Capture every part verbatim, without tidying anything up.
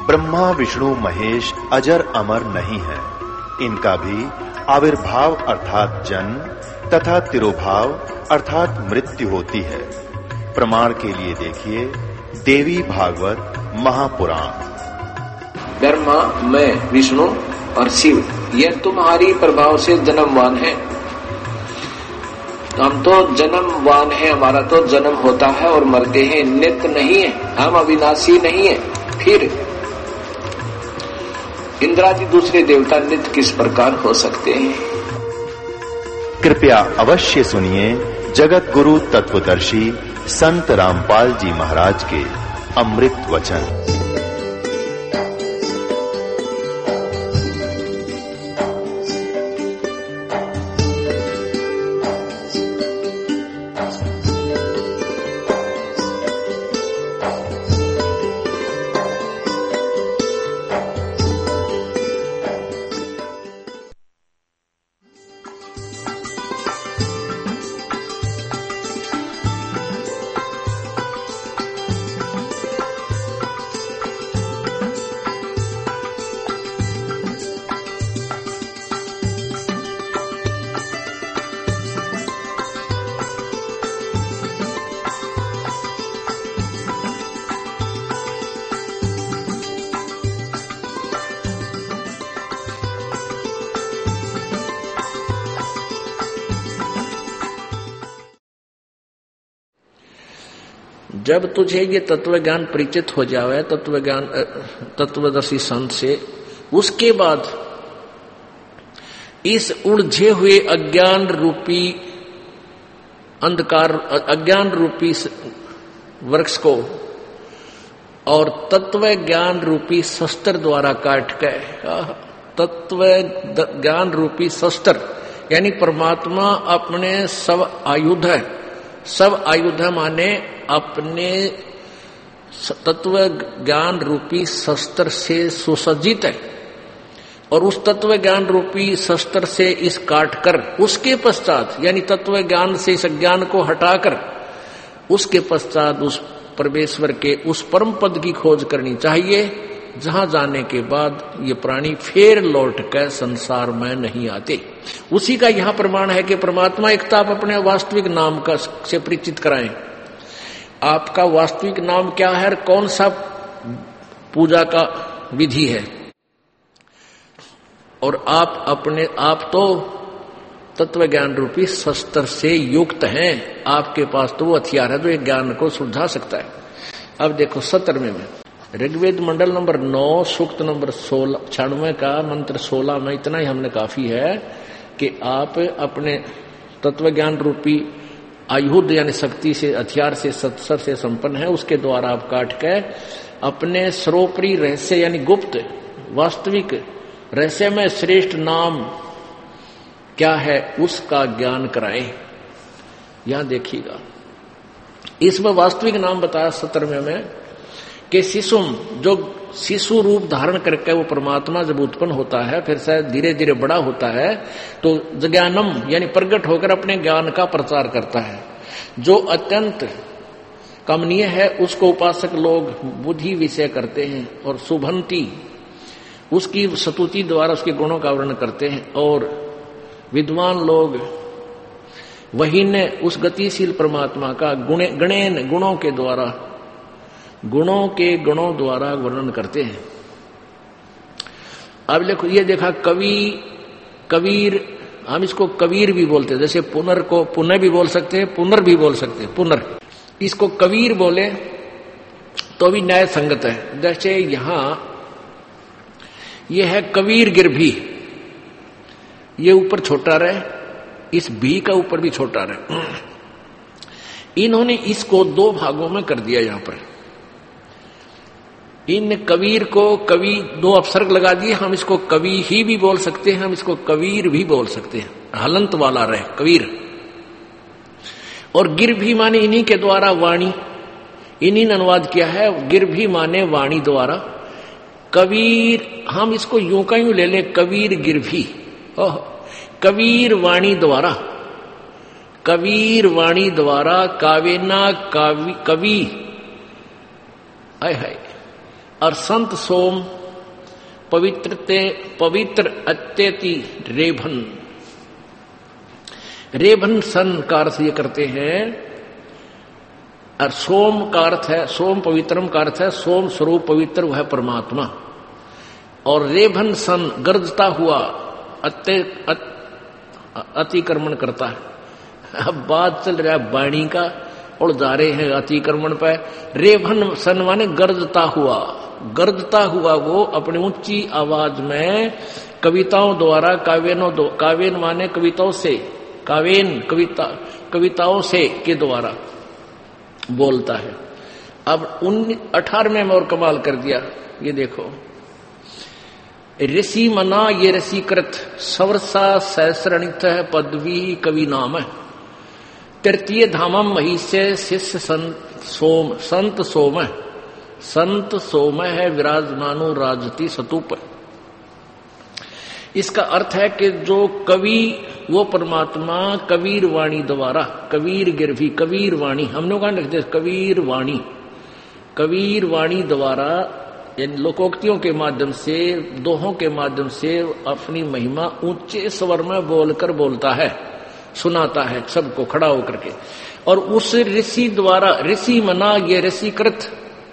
ब्रह्मा विष्णु महेश अजर अमर नहीं है। इनका भी आविर्भाव अर्थात जन्म तथा तिरोभाव अर्थात मृत्यु होती है। प्रमाण के लिए देखिए देवी भागवत महापुराण। ब्रह्मा, मैं, विष्णु और शिव ये तुम्हारी प्रभाव से जन्मवान है। हम तो जन्मवान है, हमारा तो जन्म होता है और मरते हैं, नित्य नहीं है, हम अविनाशी नहीं है। फिर इंद्रादि दूसरे देवता नित्य किस प्रकार हो सकते हैं? कृपया अवश्य सुनिए जगत गुरु तत्वदर्शी संत रामपाल जी महाराज के अमृत वचन। जब तुझे ये तत्व ज्ञान परिचित हो जावे तत्व ज्ञान तत्वदर्शी संत से, उसके बाद इस उलझे हुए अज्ञान रूपी अंधकार अज्ञान रूपी वृक्ष को और तत्व ज्ञान रूपी शस्त्र द्वारा काट के, तत्व ज्ञान रूपी शस्त्र यानी परमात्मा अपने सब आयुध है, सब आयुध माने अपने तत्व ज्ञान रूपी शस्त्र से सुसज्जित है और उस तत्व ज्ञान रूपी शस्त्र से इस काटकर उसके पश्चात यानी तत्व ज्ञान से इस ज्ञान को हटाकर उसके पश्चात उस परमेश्वर के उस परम पद की खोज करनी चाहिए, जहां जाने के बाद ये प्राणी फिर लौट कर संसार में नहीं आते। उसी का यहां प्रमाण है कि परमात्मा एकता आप अपने वास्तविक नाम का से परिचित कराएं। आपका वास्तविक नाम क्या है और कौन सा पूजा का विधि है, और आप अपने आप तो तत्व ज्ञान रूपी शस्त्र से युक्त हैं। आपके पास तो वो हथियार है जो एक ज्ञान को सुलझा सकता है। अब देखो सत्रहवें में ऋग्वेद मंडल नंबर नौ सूक्त नंबर सोलह छियानवे का मंत्र सोलह में इतना ही हमने काफी है कि आप अपने तत्व ज्ञान रूपी आयुध यानी शक्ति से हथियार से सत्सर से संपन्न है, उसके द्वारा आप काट के अपने सर्वोपरि रहस्य यानी गुप्त वास्तविक रहस्य में श्रेष्ठ नाम क्या है उसका ज्ञान कराएं। यहां देखिएगा इसमें वास्तविक नाम बताया सत्रहवें में कि शिशुम, जो शिशु रूप धारण करके वो परमात्मा जब उत्पन्न होता है फिर से धीरे धीरे बड़ा होता है तो ज्ञानम यानी प्रकट होकर अपने ज्ञान का प्रचार करता है। जो अत्यंत कमनीय है उसको उपासक लोग बुद्धि विषय करते हैं और शुभंती उसकी स्तुति द्वारा उसके गुणों का वर्णन करते हैं, और विद्वान लोग वही ने उस गतिशील परमात्मा का गुणे गणेन गुणों के द्वारा गुणों के गुणों द्वारा वर्णन करते हैं। अब देखो ये देखा कवि कबीर, हम इसको कबीर भी बोलते हैं, जैसे पुनर को पुनः भी बोल सकते हैं, पुनर भी बोल सकते हैं, पुनर इसको कबीर बोले तो भी न्याय संगत है। जैसे यहां ये है कबीर गिरभी, ये ऊपर छोटा रहे, इस भी का ऊपर भी छोटा रहे। इन्होंने इसको दो भागों में कर दिया। यहां पर इन कबीर को कवि दो अपसर्ग लगा दिए, हम इसको कवि ही भी बोल सकते हैं, हम इसको कबीर भी बोल सकते हैं, हलंत वाला रहे कबीर। और गिर भी माने इन्हीं के द्वारा वाणी, इन्हीं ने अनुवाद किया है, गिर भी माने वाणी द्वारा। कबीर हम इसको यूं का यूं ले लें, कबीर गिर भी, ओह कबीर वाणी द्वारा, कबीर वाणी द्वारा कावेना कावी कवि, हाय हाय और संत सोम पवित्रते पवित्र अत्यति रेभन। रेभन सन का अर्थ ये करते हैं, और सोम का अर्थ है, सोम पवित्रम का अर्थ है सोम स्वरूप पवित्र वह परमात्मा। और रेभन सन गर्जता हुआ अत्य अतिक्रमण करता है। अब बात चल रहा है वाणी का और जा रहे हैं अतिक्रमण पर। रेभन सन माने गर्जता हुआ, गर्जता हुआ वो अपनी ऊंची आवाज में कविताओं द्वारा, काव्यनों काव्यन माने कविताओं से, काव्यन कविता कविताओं से के द्वारा बोलता है। अब उन अठारहवें में और कमाल कर दिया, ये देखो, ऋषि मना ये ऋषिकृत सवर्षा सहस्रणित है पदवी कवि नाम है। तृतीय धामम महिष्य शिष्य संत सोम संत सोम है, संत सोम है विराजमानो राजती सतूप। इसका अर्थ है कि जो कवि वो परमात्मा कबीर वाणी द्वारा, कबीर गिरवी कबीर वाणी, हम लोग कहां लिखते हैं कबीर वाणी, कबीर वाणी द्वारा इन लोकोक्तियों के माध्यम से, दोहों के माध्यम से अपनी महिमा ऊंचे स्वर में बोलकर बोलता है, सुनाता है सबको खड़ा होकर के। और उस ऋषि द्वारा, ऋषि मना ये ऋषिकृत,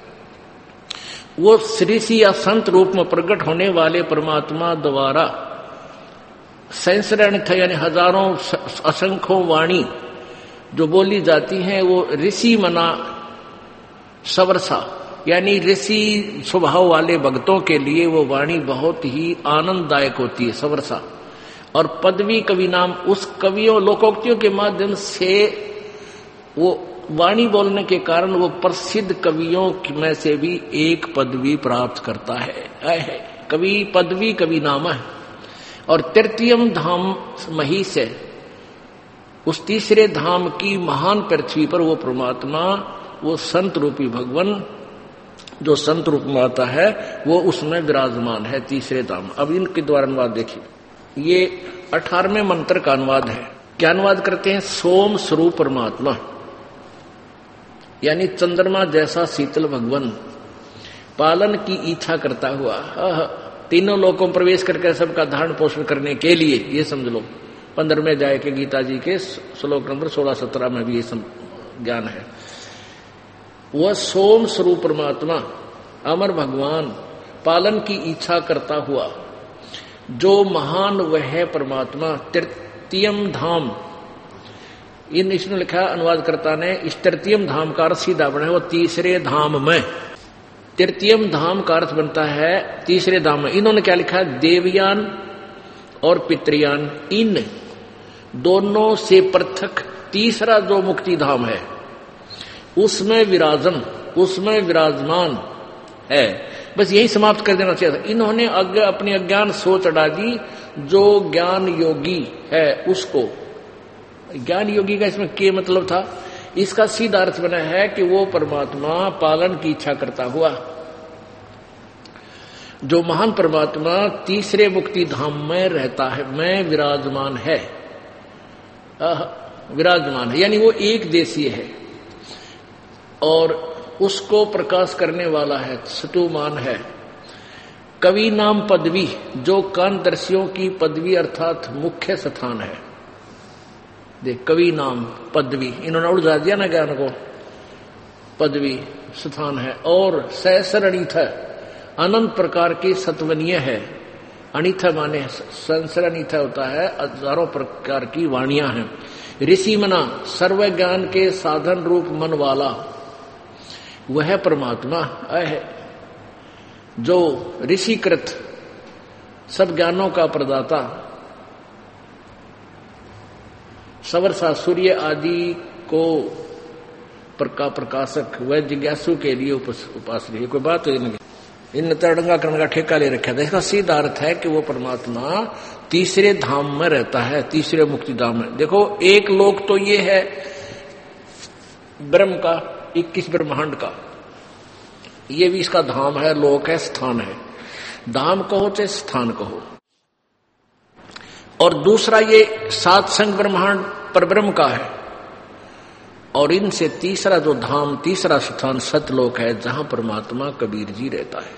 वो ऋषि या संत रूप में प्रकट होने वाले परमात्मा द्वारा सहस्रण थे, यानी हजारों असंख्यों वाणी जो बोली जाती हैं, वो ऋषि मना सवर्षा, यानी ऋषि स्वभाव वाले भक्तों के लिए वो वाणी बहुत ही आनंददायक होती है, सवर्षा। और पदवी कवि नाम, उस कवियों लोकोक्तियों के माध्यम से वो वाणी बोलने के कारण वो प्रसिद्ध कवियों में से भी एक पदवी प्राप्त करता है। कवि पदवी कवि नाम है। और तृतीयम धाम महिष है, उस तीसरे धाम की महान पृथ्वी पर वो परमात्मा, वो संत रूपी भगवान जो संत रूप में आता है, वो उसमें विराजमान है, तीसरे धाम। अब इनके द्वारा अनुवाद देखिए, ये अठारहवें मंत्र का अनुवाद है। क्या अनुवाद करते हैं? सोम स्वरूप परमात्मा, यानी चंद्रमा जैसा शीतल भगवान, पालन की इच्छा करता हुआ, तीनों लोकों में प्रवेश करके सबका धारण पोषण करने के लिए, ये समझ लो पंद्रहवें अध्याय के गीता जी के श्लोक नंबर सोलह सत्रह में भी ये ज्ञान है। वह सोम स्वरूप परमात्मा, अमर भगवान, पालन की इच्छा करता हुआ जो महान वह परमात्मा, तृतीयम धाम, इन इसमें लिखा अनुवादकर्ता ने, इस तृतीयम धाम का अर्थ सीधा बना है वो तीसरे धाम में। तृतीयम धाम का अर्थ बनता है तीसरे धाम में। इन्होंने क्या लिखा? देवयान और पितृयान, इन दोनों से पृथक तीसरा जो मुक्ति धाम है उसमें विराजन, उसमें विराजमान है। बस यही समाप्त कर देना चाहिए था। इन्होंने अग, अपनी अज्ञान सोच अड़ा दी। जो ज्ञान योगी है उसको, ज्ञान योगी का इसमें क्या मतलब था? इसका सीधा अर्थ बना है कि वो परमात्मा पालन की इच्छा करता हुआ, जो महान परमात्मा तीसरे मुक्ति धाम में रहता है, में विराजमान है, विराजमान है, यानी वो एक देशीय है और उसको प्रकाश करने वाला है, सतुमान है। कवि नाम पदवी, जो कानदर्शियों की पदवी अर्थात मुख्य स्थान है। देख, कवि नाम पदवी, इन्होंने उड़ा दिया ना ज्ञान को, पदवी स्थान है। और सहस्रणिथ, अनंत प्रकार की सत्वनीय है। अनिथ माने संसरणिथ होता है, हजारों प्रकार की वाणियां हैं। ऋषि मना, सर्व ज्ञान के साधन रूप मन वाला वह परमात्मा है जो ऋषिकृत, सब ज्ञानों का प्रदाता, सवर्षा सूर्य आदि को प्रका प्रकाशक, वह जिज्ञासु के लिए उपास्य। कोई बात तो नहीं, इन तरंगा करण का ठेका ले रखा था। इसका सीधा अर्थ है कि वो परमात्मा तीसरे धाम में रहता है, तीसरे मुक्ति धाम में। देखो, एक लोक तो ये है ब्रह्म का, इक्कीस ब्रह्मांड का, ये भी इसका धाम है, लोक है, स्थान है। धाम कहो चाहे स्थान कहो। और दूसरा ये सात संग ब्रह्मांड पर ब्रह्म का है, और इनसे तीसरा जो धाम, तीसरा स्थान सतलोक है, जहां परमात्मा कबीर जी रहता है।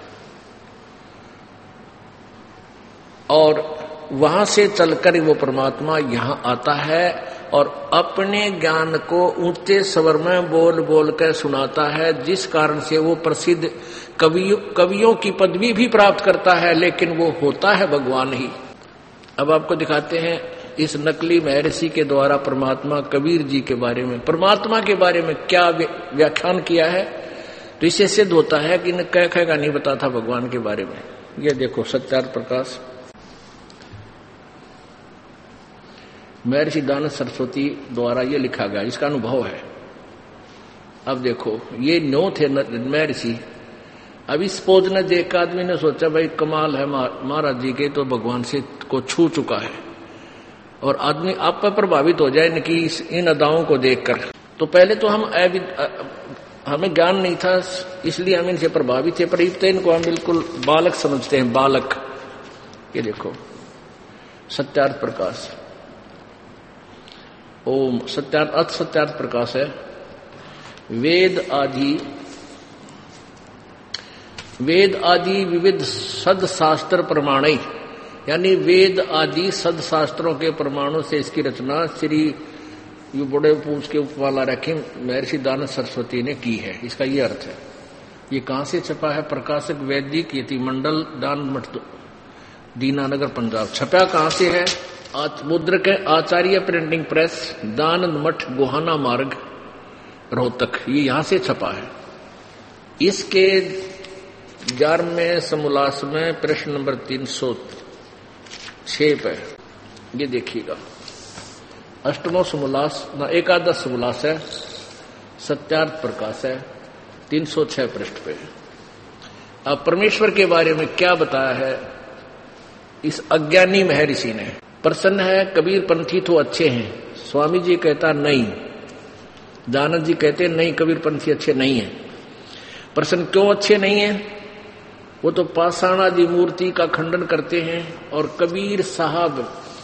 और वहां से चलकर वो परमात्मा यहां आता है और अपने ज्ञान को ऊंचे स्वर में बोल बोल कर सुनाता है, जिस कारण से वो प्रसिद्ध कवियों कवियों की पदवी भी प्राप्त करता है, लेकिन वो होता है भगवान ही। अब आपको दिखाते हैं इस नकली महर्षि के द्वारा परमात्मा कबीर जी के बारे में, परमात्मा के बारे में क्या व्याख्यान किया है। तो इससे सिद्ध होता है कि इन्हें कह कह का नहीं पता था भगवान के बारे में। ये देखो सत्यार्थ प्रकाश, महर्षि दानव सरस्वती द्वारा ये लिखा गया, इसका अनुभव है। अब देखो ये नो थे महर्षि। अब इस पोज ने देख आदमी ने सोचा भाई कमाल है, महाराज जी के तो भगवान से को छू चुका है, और आदमी आप पर प्रभावित हो जाए इनकी इन अदाओं को देखकर। तो पहले तो हम हमें ज्ञान नहीं था, इसलिए हम इनसे प्रभावित थे, पर इनको हम बिल्कुल बालक समझते हैं, बालक। ये देखो सत्यार्थ प्रकाश, ओम सत्यार्थ अर्थ सत्यार्थ प्रकाश है। वेद आदि वेद आदि विविध सद शास्त्र प्रमाणई, यानी वेद आदि सद शास्त्रों के प्रमाणों से इसकी रचना श्री ये बड़े पूछ के उपमाला रखे महर्षि दानव सरस्वती ने की है। इसका ये अर्थ है। ये कहां से छपा है? प्रकाशक वैदिक यति मंडल दान मठ दीनानगर पंजाब। छपा कहां से है? मुद्रक है आचार्य प्रिंटिंग प्रेस, दानंद मठ गोहाना मार्ग रोहतक। ये यहां से छपा है। इसके ग्यारहवें समोल्लास में प्रश्न नंबर तीन सौ छह पे ये देखिएगा, अष्टमो समोल्लास ना एकादश समोल्लास है, सत्यार्थ प्रकाश है, तीन सौ छह पृष्ठ पे। अब परमेश्वर के बारे में क्या बताया है इस अज्ञानी महर्षि ने। प्रसन्न है कबीर पंथी तो अच्छे हैं, स्वामी जी कहता नहीं, दानव जी कहते नहीं कबीर पंथी अच्छे नहीं है। प्रसन्न क्यों अच्छे नहीं है? वो तो पाषाण आदि मूर्ति का खंडन करते हैं, और कबीर साहब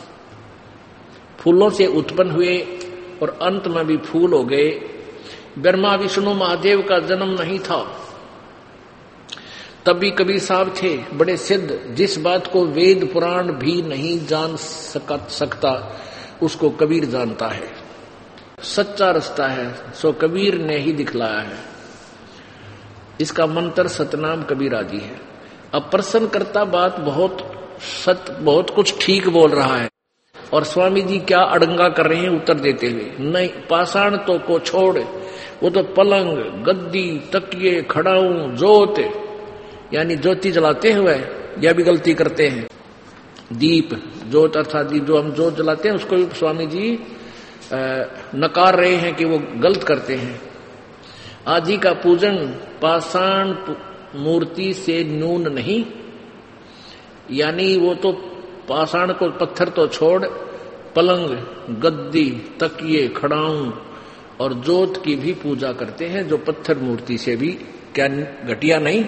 फूलों से उत्पन्न हुए और अंत में भी फूल हो गए। ब्रह्मा विष्णु महादेव का जन्म नहीं था, तब भी कबीर साहब थे बड़े सिद्ध। जिस बात को वेद पुराण भी नहीं जान सकता उसको कबीर जानता है। सच्चा रास्ता है सो कबीर ने ही दिखलाया है। इसका मंत्र सतनाम कबीर आदि है। अब प्रसन्न करता बात बहुत सत बहुत कुछ ठीक बोल रहा है, और स्वामी जी क्या अड़ंगा कर रहे हैं उत्तर देते हुए, नहीं पाषाण तो को छोड़, वो तो पलंग गद्दी तकिए खड़ाऊ जोत, यानी ज्योति जलाते हुए यह भी गलती करते हैं। दीप जोत अर्थात दीप जो हम जोत जलाते हैं उसको भी स्वामी जी नकार रहे हैं कि वो गलत करते हैं। आदि का पूजन पाषाण मूर्ति से न्यून नहीं, यानी वो तो पाषाण को पत्थर तो छोड़ पलंग गद्दी तकिए खड़ाऊं और जोत की भी पूजा करते हैं, जो पत्थर मूर्ति से भी क्या घटिया नहीं।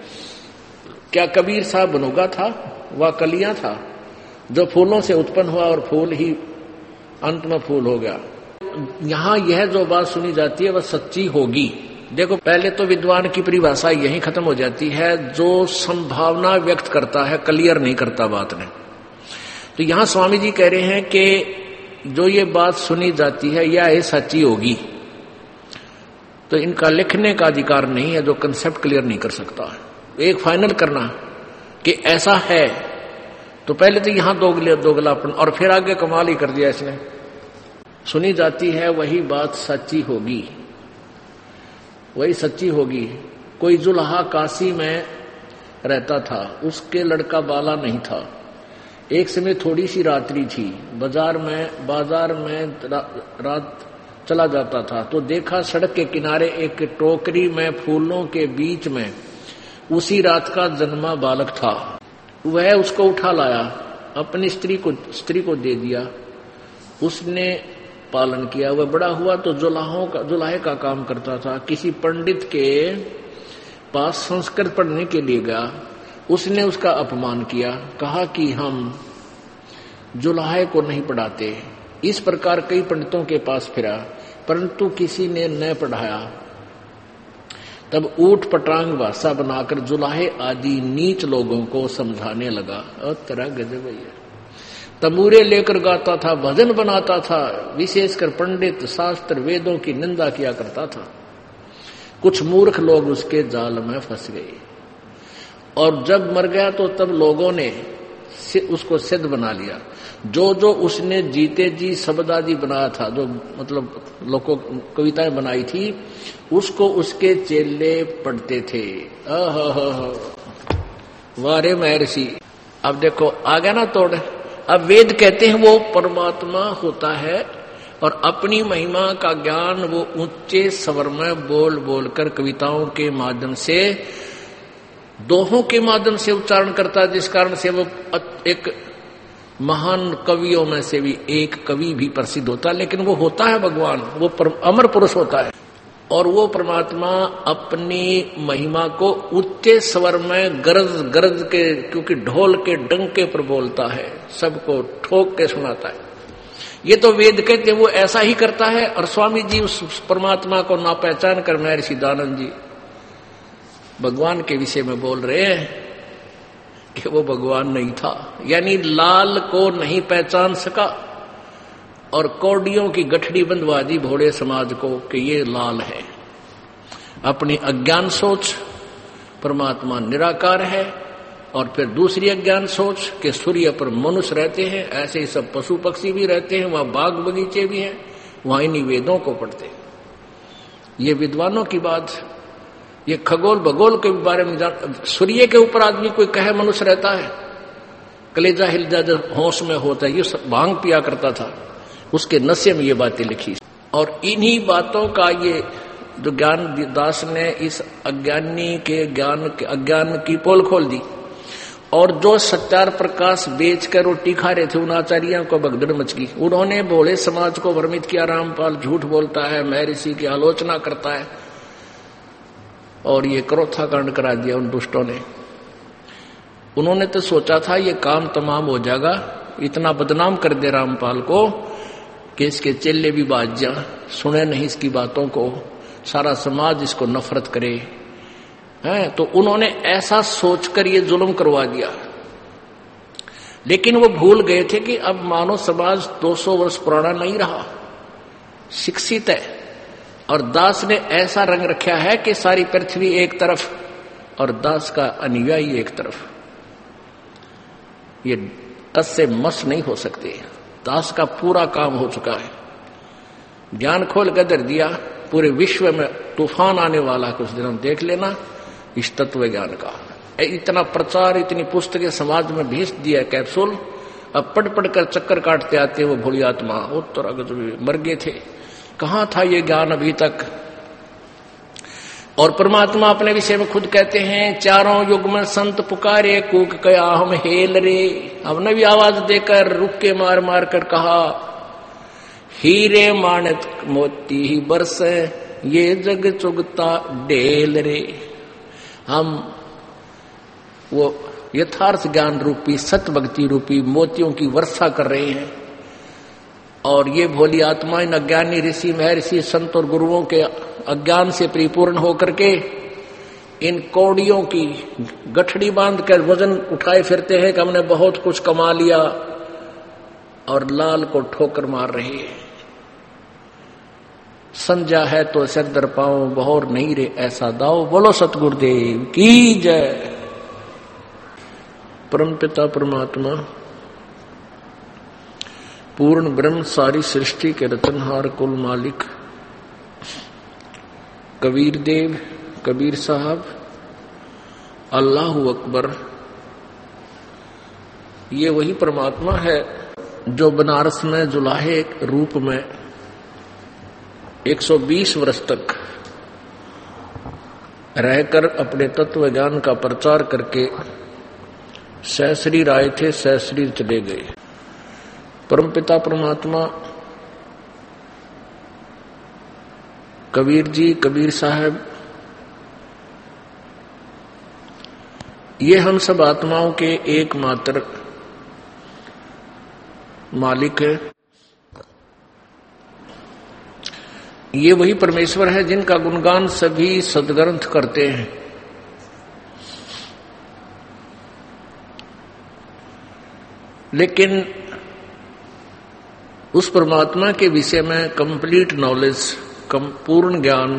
क्या कबीर साहब बनोगा था? वह कलियां था जो फूलों से उत्पन्न हुआ और फूल ही अंत में फूल हो गया। यहां यह जो बात सुनी जाती है वह सच्ची होगी। देखो पहले तो विद्वान की परिभाषा यही खत्म हो जाती है, जो संभावना व्यक्त करता है क्लियर नहीं करता बात ने। तो यहां स्वामी जी कह रहे हैं कि जो ये बात सुनी जाती है यह सच्ची होगी, तो इनका लिखने का अधिकार नहीं है जो कंसेप्ट क्लियर नहीं कर सकता। एक फाइनल करना कि ऐसा है, तो पहले तो यहां दोगले दोगलापन, और फिर आगे कमाल ही कर दिया इसने। सुनी जाती है वही बात सच्ची होगी, वही सच्ची होगी। कोई जुल्हा काशी में रहता था, उसके लड़का बाला नहीं था। एक समय थोड़ी सी रात्रि थी, बाजार में बाजार में रा, रात चला जाता था तो देखा सड़क के किनारे एक टोकरी में फूलों के बीच में उसी रात का जन्मा बालक था। वह उसको उठा लाया, अपनी स्त्री को स्त्री को दे दिया, उसने पालन किया। वह बड़ा हुआ तो जुलाहों का जुलाहे का काम करता था। किसी पंडित के पास संस्कृत पढ़ने के लिए गया, उसने उसका अपमान किया, कहा कि हम जुलाहे को नहीं पढ़ाते। इस प्रकार कई पंडितों के पास फिरा, परंतु किसी ने न पढ़ाया। तब ऊट पटांग भाषा बनाकर जुलाहे आदि नीच लोगों को समझाने लगा। और तेरा गजब है। तंबूरे लेकर गाता था, भजन बनाता था, विशेषकर पंडित शास्त्र वेदों की निंदा किया करता था। कुछ मूर्ख लोग उसके जाल में फंस गए और जब मर गया तो तब लोगों ने उसको सिद्ध बना लिया। जो जो उसने जीते जी शब्द आदि बनाया था, जो मतलब लोगों कविताएं बनाई थी, उसको उसके चेले पढ़ते थे। वारे महर्षि। अब देखो आ गया ना तोड़। अब वेद कहते हैं वो परमात्मा होता है और अपनी महिमा का ज्ञान वो ऊंचे स्वर में बोल बोल कर कविताओं के माध्यम से, दोहों के माध्यम से उच्चारण करता है, जिस कारण से वो एक महान कवियों में से भी एक कवि भी प्रसिद्ध होता है। लेकिन वो होता है भगवान, वो अमर पुरुष होता है और वो परमात्मा अपनी महिमा को उच्चे स्वर में गरज गरज के, क्योंकि ढोल के डंके पर बोलता है, सबको ठोक के सुनाता है। ये तो वेद कहते वो ऐसा ही करता है। और स्वामी जी उस परमात्मा को ना पहचान कर महर्षि दानंद जी भगवान के विषय में बोल रहे हैं कि वो भगवान नहीं था, यानी लाल को नहीं पहचान सका और कौड़ियों की गठड़ी बंधवा दी भोले समाज को कि ये लाल है। अपनी अज्ञान सोच परमात्मा निराकार है और फिर दूसरी अज्ञान सोच कि सूर्य पर मनुष्य रहते हैं, ऐसे ही सब पशु पक्षी भी रहते हैं, वहां बाग बगीचे भी हैं, वहां इन्हीं वेदों को पढ़ते। ये विद्वानों की बात, ये खगोल भगोल के बारे में जान। सूर्य के ऊपर आदमी कोई कहे मनुष्य रहता है, कलेजा हिल जा जब होश में होता है। ये भांग पिया करता था, उसके नशे में ये बातें लिखी। और इन्हीं बातों का ये जो ज्ञान दास ने इस अज्ञानी के ज्ञान के अज्ञान की पोल खोल दी। और जो सत्यार प्रकाश बेचकर रोटी खा रहे थे, उन आचार्यों को भगदड़ मच गई। उन्होंने भोले समाज को भ्रमित किया, रामपाल झूठ बोलता है, महर्षि की आलोचना करता है, और ये क्रोथा कांड करा दिया उन दुष्टों ने। उन्होंने तो सोचा था ये काम तमाम हो जाएगा, इतना बदनाम कर दे रामपाल को कि इसके चेले भी बाज जा, सुने नहीं इसकी बातों को, सारा समाज इसको नफरत करे है। तो उन्होंने ऐसा सोचकर ये जुल्म करवा दिया। लेकिन वो भूल गए थे कि अब मानव समाज दो सौ वर्ष पुराना नहीं रहा, शिक्षित है। और दास ने ऐसा रंग रखा है कि सारी पृथ्वी एक तरफ और दास का अनुयायी एक तरफ। ये दस से मस नहीं हो सकते। दास का पूरा काम हो चुका है, ज्ञान खोल कर दर दिया। पूरे विश्व में तूफान आने वाला कुछ दिन हम देख लेना इस तत्व ज्ञान का। इतना प्रचार, इतनी पुस्तकें समाज में भेज दिया कैप्सूल, अब पढ़ पढ़ कर चक्कर काटते आते वो भोली आत्मा। वो तो मर गए थे, कहां था ये ज्ञान अभी तक। और परमात्मा अपने विषय में खुद कहते हैं, चारों युग में संत पुकारे, कूक कया हम हेल रे। हमने भी आवाज देकर रुक के मार मार कर कहा, हीरे माणक मोती ही बरसे, ये जग चुगता ढेल रे। हम वो यथार्थ ज्ञान रूपी सत भक्ति रूपी मोतियों की वर्षा कर रहे हैं। और ये भोली आत्मा इन अज्ञानी ऋषि महर्षि संत और गुरुओं के अज्ञान से परिपूर्ण होकर के इन कौड़ियों की गठड़ी बांधकर वजन उठाए फिरते हैं कि हमने बहुत कुछ कमा लिया, और लाल को ठोकर मार रहे हैं। संजा है तो सिर दर पाओ, बहोर नहीं रे ऐसा दाओ। बोलो सतगुरुदेव की जय। परमपिता परमात्मा पूर्ण ब्रह्म सारी सृष्टि के रचनहार कुल मालिक कबीर देव, कबीर साहब, अल्लाहु अकबर, ये वही परमात्मा है जो बनारस में जुलाहे रूप में एक सौ बीस वर्ष तक रहकर अपने तत्व ज्ञान का प्रचार करके सहस्रीर आए थे, सहस्रीर चले गए। परमपिता परमात्मा कबीर जी, कबीर साहब, ये हम सब आत्माओं के एकमात्र मालिक है। ये वही परमेश्वर है जिनका गुणगान सभी सद्ग्रंथ करते हैं। लेकिन उस परमात्मा के विषय में कंप्लीट नॉलेज, कम पूर्ण ज्ञान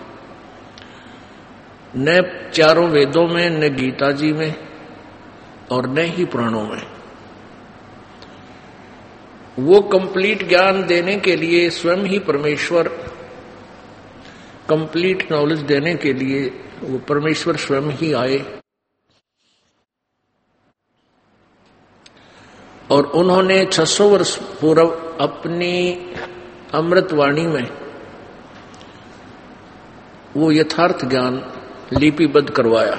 न चारों वेदों में, न गीता जी में और न ही पुराणों में। वो कंप्लीट ज्ञान देने के लिए स्वयं ही परमेश्वर, कंप्लीट नॉलेज देने के लिए वो परमेश्वर स्वयं ही आए और उन्होंने छह सौ वर्ष पूर्व अपनी अमृतवाणी में वो यथार्थ ज्ञान लिपिबद्ध करवाया।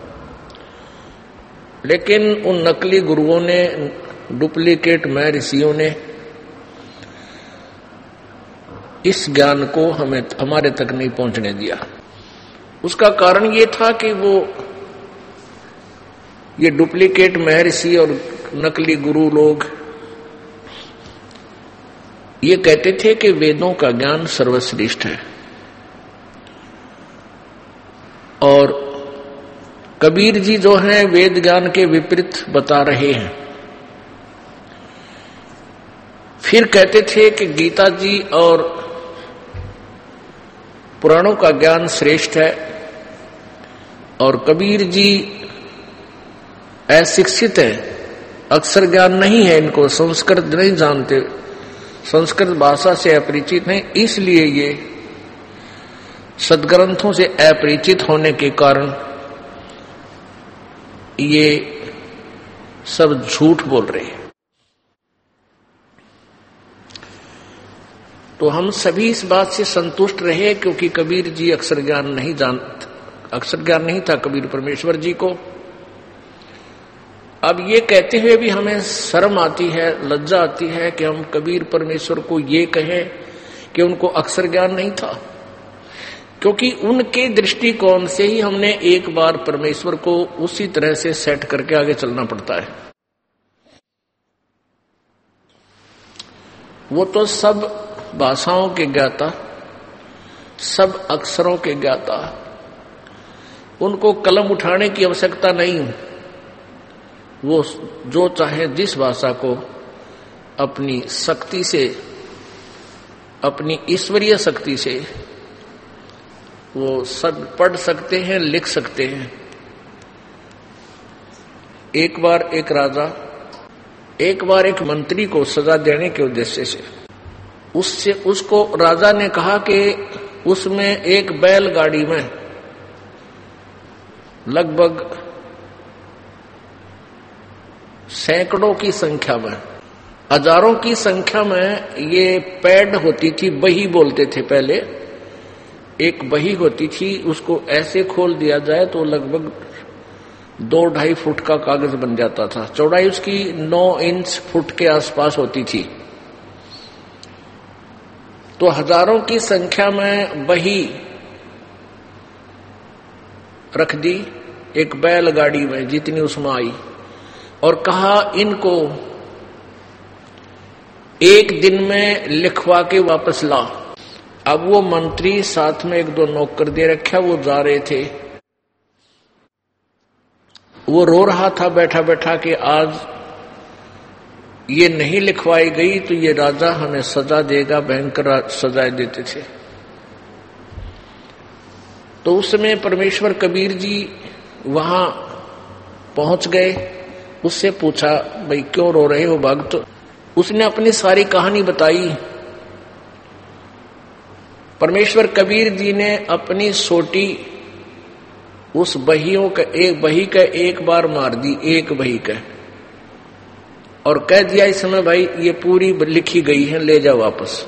लेकिन उन नकली गुरुओं ने, डुप्लीकेट मैं ऋषियों ने इस ज्ञान को हमें हमारे तक नहीं पहुंचने दिया। उसका कारण ये था कि वो ये डुप्लीकेट महर्षि और नकली गुरु लोग ये कहते थे कि वेदों का ज्ञान सर्वश्रेष्ठ है और कबीर जी जो हैं वेद ज्ञान के विपरीत बता रहे हैं। फिर कहते थे कि गीता जी और पुराणों का ज्ञान श्रेष्ठ है और कबीर जी अशिक्षित है, अक्षर ज्ञान नहीं है, इनको संस्कृत नहीं जानते, संस्कृत भाषा से अपरिचित हैं, इसलिए ये सद्ग्रंथों से अपरिचित होने के कारण ये सब झूठ बोल रहे हैं। तो हम सभी इस बात से संतुष्ट रहे क्योंकि कबीर जी अक्षर ज्ञान नहीं जानते, अक्षर ज्ञान नहीं था कबीर परमेश्वर जी को। अब ये कहते हुए भी हमें शर्म आती है, लज्जा आती है कि हम कबीर परमेश्वर को ये कहें कि उनको अक्षर ज्ञान नहीं था, क्योंकि उनके दृष्टिकोण से ही हमने एक बार परमेश्वर को उसी तरह से सेट करके आगे चलना पड़ता है। वो तो सब भाषाओं के ज्ञाता, सब अक्षरों के ज्ञाता, उनको कलम उठाने की आवश्यकता नहीं। वो जो चाहे जिस भाषा को अपनी शक्ति से, अपनी ईश्वरीय शक्ति से वो सब पढ़ सकते हैं, लिख सकते हैं। एक बार एक राजा एक बार एक मंत्री को सजा देने के उद्देश्य से उससे उसको राजा ने कहा कि उसमें एक बैलगाड़ी में लगभग सैकड़ों की संख्या में, हजारों की संख्या में ये पैड होती थी, बही बोलते थे पहले, एक बही होती थी, उसको ऐसे खोल दिया जाए तो लगभग दो ढाई फुट का कागज बन जाता था। चौड़ाई उसकी नौ इंच फुट के आसपास होती थी। तो हजारों की संख्या में बही रख दी एक बैलगाड़ी में, जितनी उसमें आई, और कहा इनको एक दिन में लिखवा के वापस ला। अब वो मंत्री साथ में एक दो नौकर दे रखा, वो जा रहे थे। वो रो रहा था बैठा बैठा कि आज ये नहीं लिखवाई गई तो ये राजा हमें सजा देगा, भयंकर सजाएं देते थे। तो उस समय परमेश्वर कबीर जी वहां पहुंच गए, उससे पूछा भाई क्यों रो रहे हो भक्त? उसने अपनी सारी कहानी बताई। परमेश्वर कबीर जी ने अपनी सोटी उस बहियों का एक बही का एक बार मार दी, एक बही का, और कह दिया इस समय भाई ये पूरी लिखी गई है, ले जाओ वापस।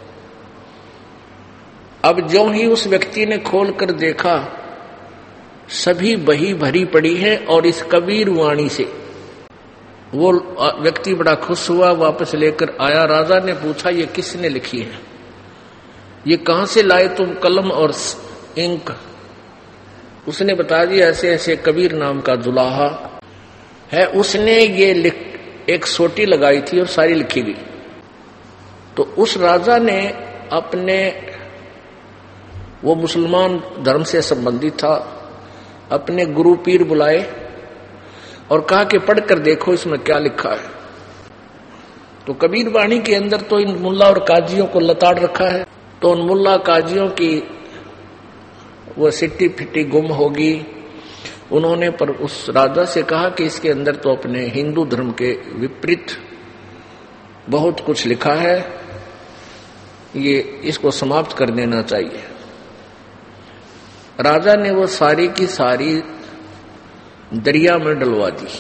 अब जो ही उस व्यक्ति ने खोल कर देखा, सभी बही भरी पड़ी है और इस कबीर वाणी से वो व्यक्ति बड़ा खुश हुआ, वापस लेकर आया। राजा ने पूछा ये किसने लिखी है, ये कहां से लाए तुम कलम और इंक? उसने बता दिया ऐसे ऐसे कबीर नाम का जुलाहा है, उसने ये लिख एक सोटी लगाई थी और सारी लिखी गई। तो उस राजा ने अपने वो मुसलमान धर्म से संबंधित था। अपने गुरु पीर बुलाए और कहा कि पढ़कर देखो इसमें क्या लिखा है। तो कबीर वाणी के अंदर तो इन मुल्ला और काजियों को लताड़ रखा है, तो उन मुल्ला काजियों की वो सिट्टी फिट्टी गुम होगी। उन्होंने पर उस राजा से कहा कि इसके अंदर तो अपने हिंदू धर्म के विपरीत बहुत कुछ लिखा है, ये इसको समाप्त कर देना चाहिए। राजा ने वो सारी की सारी दरिया में डलवा दी।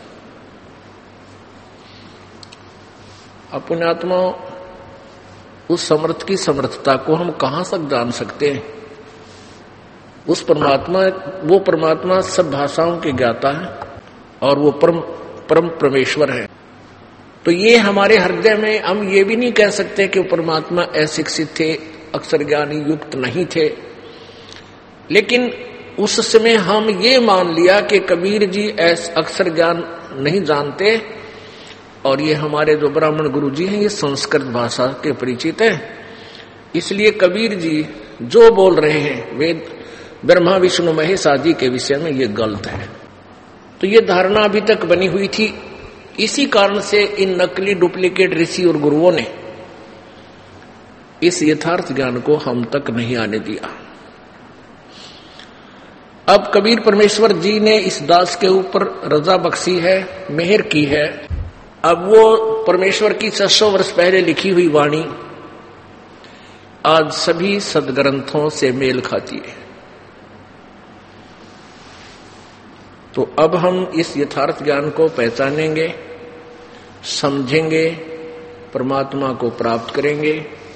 अपने आत्मा उस समर्थ की समर्थता को हम कहां तक जान सकते हैं। उस परमात्मा वो परमात्मा सब भाषाओं के ज्ञाता है और वो परम परम परमेश्वर है। तो ये हमारे हृदय में हम ये भी नहीं कह सकते कि वो परमात्मा अशिक्षित थे, अक्षर ज्ञानी युक्त नहीं थे। लेकिन उस समय हम ये मान लिया कि कबीर जी अक्षर ज्ञान नहीं जानते और ये हमारे जो ब्राह्मण गुरु जी हैं ये संस्कृत भाषा के परिचित हैं, इसलिए कबीर जी जो बोल रहे हैं वेद ब्रह्मा विष्णु महेश आदि के विषय में ये गलत है। तो ये धारणा अभी तक बनी हुई थी। इसी कारण से इन नकली डुप्लीकेट ऋषि और गुरुओं ने इस यथार्थ ज्ञान को हम तक नहीं आने दिया। अब कबीर परमेश्वर जी ने इस दास के ऊपर रजा बख्शी है, मेहर की है। अब वो परमेश्वर की छह सौ वर्ष पहले लिखी हुई वाणी आज सभी सदग्रंथों से मेल खाती है। तो अब हम इस यथार्थ ज्ञान को पहचानेंगे, समझेंगे, परमात्मा को प्राप्त करेंगे,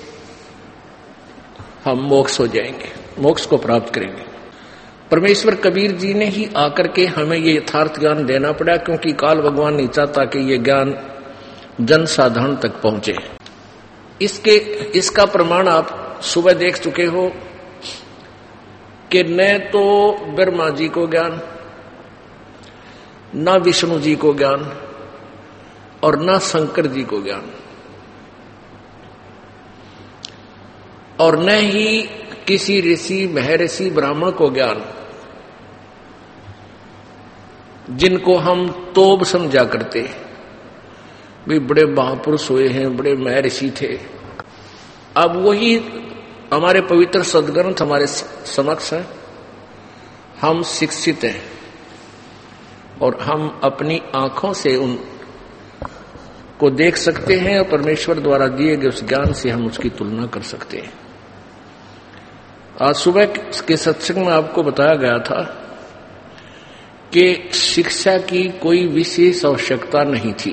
हम मोक्ष हो जाएंगे, मोक्ष को प्राप्त करेंगे। परमेश्वर कबीर जी ने ही आकर के हमें ये यथार्थ ज्ञान देना पड़ा, क्योंकि काल भगवान नहीं चाहता कि ये ज्ञान जन साधारण तक पहुंचे। इसके इसका प्रमाण आप सुबह देख चुके हो कि न तो ब्रह्मा जी को ज्ञान, न विष्णु जी को ज्ञान और न शंकर जी को ज्ञान, और न ही किसी ऋषि महर्षि ब्राह्मण को ज्ञान जिनको हम तोब समझा करते भी बड़े महापुरुष हुए हैं, बड़े महर्षि थे। अब वही हमारे पवित्र सदग्रंथ हमारे समक्ष है, हम शिक्षित हैं और हम अपनी आंखों से उन को देख सकते हैं और परमेश्वर द्वारा दिए गए उस ज्ञान से हम उसकी तुलना कर सकते हैं। आज सुबह के सत्संग में आपको बताया गया था कि शिक्षा की कोई विशेष आवश्यकता नहीं थी।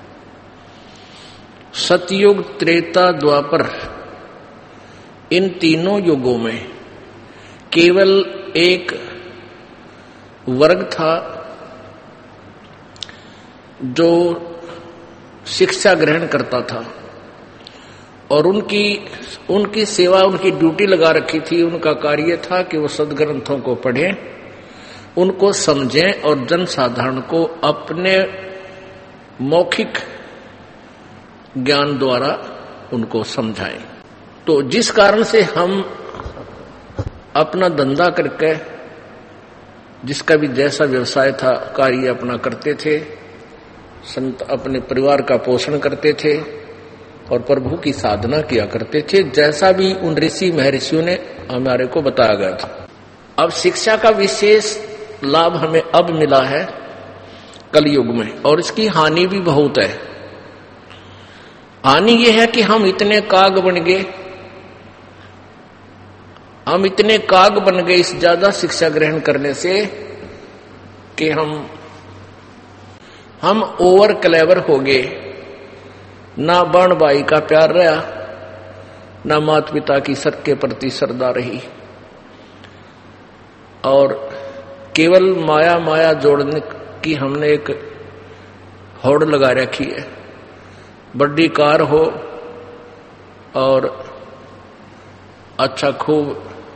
सतयुग, त्रेता, द्वापर, इन तीनों युगों में केवल एक वर्ग था जो शिक्षा ग्रहण करता था और उनकी उनकी सेवा, उनकी ड्यूटी लगा रखी थी। उनका कार्य था कि वो सदग्रंथों को पढ़ें, उनको समझें और जन साधारण को अपने मौखिक ज्ञान द्वारा उनको समझाएं। तो जिस कारण से हम अपना धंधा करके, जिसका भी जैसा व्यवसाय था, कार्य अपना करते थे, संत अपने परिवार का पोषण करते थे और प्रभु की साधना किया करते थे, जैसा भी उन ऋषि महर्षियों ने हमारे को बताया गया था। अब शिक्षा का विशेष लाभ हमें अब मिला है कलयुग में, और इसकी हानि भी बहुत है। हानि यह है कि हम इतने काग बन गए, हम इतने काग बन गए इस ज्यादा शिक्षा ग्रहण करने से कि हम हम ओवर क्लेवर हो गए। ना बहन भाई का प्यार रहा, ना माता पिता की सर के प्रति श्रद्धा रही, और केवल माया माया जोड़ने की हमने एक होड़ लगा रखी है। बड़ी कार हो और अच्छा खूब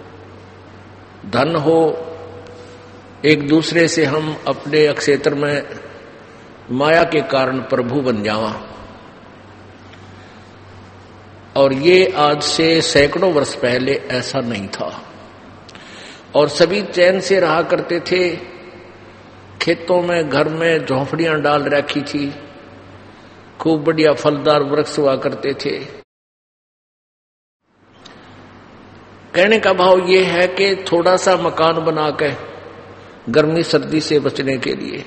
धन हो, एक दूसरे से हम अपने क्षेत्र में माया के कारण प्रभु बन जावा। और ये आज से सैकड़ों वर्ष पहले ऐसा नहीं था। और सभी चैन से रहा करते थे। खेतों में घर में झोंपड़ियां डाल रखी थी, खूब बढ़िया फलदार वृक्ष हुआ करते थे। कहने का भाव ये है कि थोड़ा सा मकान बना के गर्मी सर्दी से बचने के लिए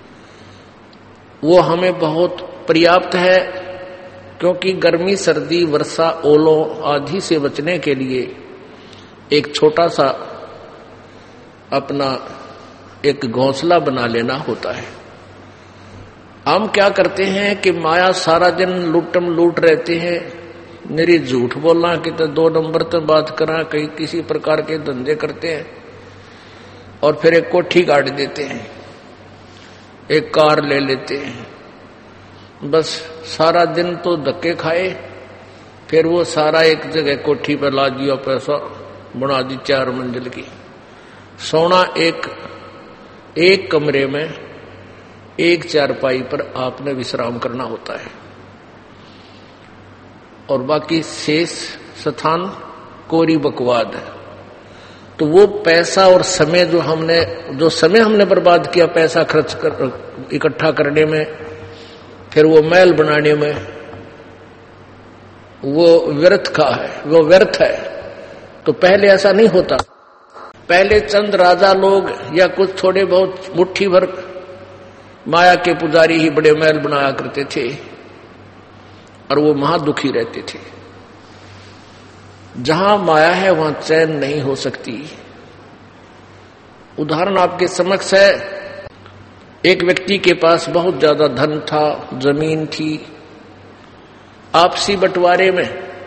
वो हमें बहुत पर्याप्त है, क्योंकि गर्मी सर्दी वर्षा ओलों आदि से बचने के लिए एक छोटा सा अपना एक घोंसला बना लेना होता है। हम क्या करते हैं कि माया सारा दिन लूटम लूट रहते हैं, मेरी झूठ बोलना कि तो दो नंबर तो बात करा, कहीं किसी प्रकार के धंधे करते हैं और फिर एक कोठी गाड़ देते हैं, एक कार ले लेते हैं, बस सारा दिन तो धक्के खाए, फिर वो सारा एक जगह कोठी पर ला दिया, पैसा बना दी चार मंजिल की, सोना एक एक कमरे में एक चारपाई पर आपने विश्राम करना होता है और बाकी शेष स्थान कोरी बकवाद है। तो वो पैसा और समय जो हमने जो समय हमने बर्बाद किया पैसा खर्च कर इकट्ठा करने में, फिर वो महल बनाने में, वो व्यर्थ का है, वो व्यर्थ है। तो पहले ऐसा नहीं होता। पहले चंद राजा लोग या कुछ थोड़े बहुत मुट्ठी भर माया के पुजारी ही बड़े महल बनाया करते थे और वो महादुखी रहते थे। जहां माया है वहां चैन नहीं हो सकती। उदाहरण आपके समक्ष है, एक व्यक्ति के पास बहुत ज्यादा धन था, जमीन थी, आपसी बंटवारे में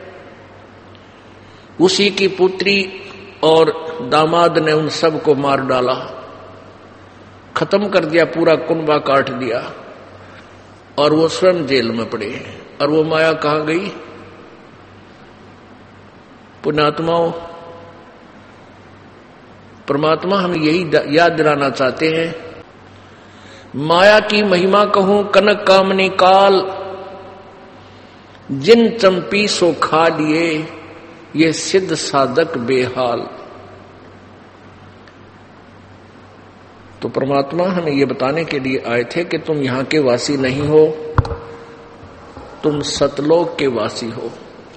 उसी की पुत्री और दामाद ने उन सब को मार डाला, खत्म कर दिया, पूरा कुनबा काट दिया और वो स्वयं जेल में पड़े। और वो माया कहां गई? पुण्यात्माओं, परमात्मा हमें यही याद दिलाना चाहते हैं। माया की महिमा कहूं कनक कामनी काल, जिन चंपी सो खा लिए, ये सिद्ध साधक बेहाल। तो परमात्मा हमें ये बताने के लिए आए थे कि तुम यहां के वासी नहीं हो, तुम सतलोक के वासी हो।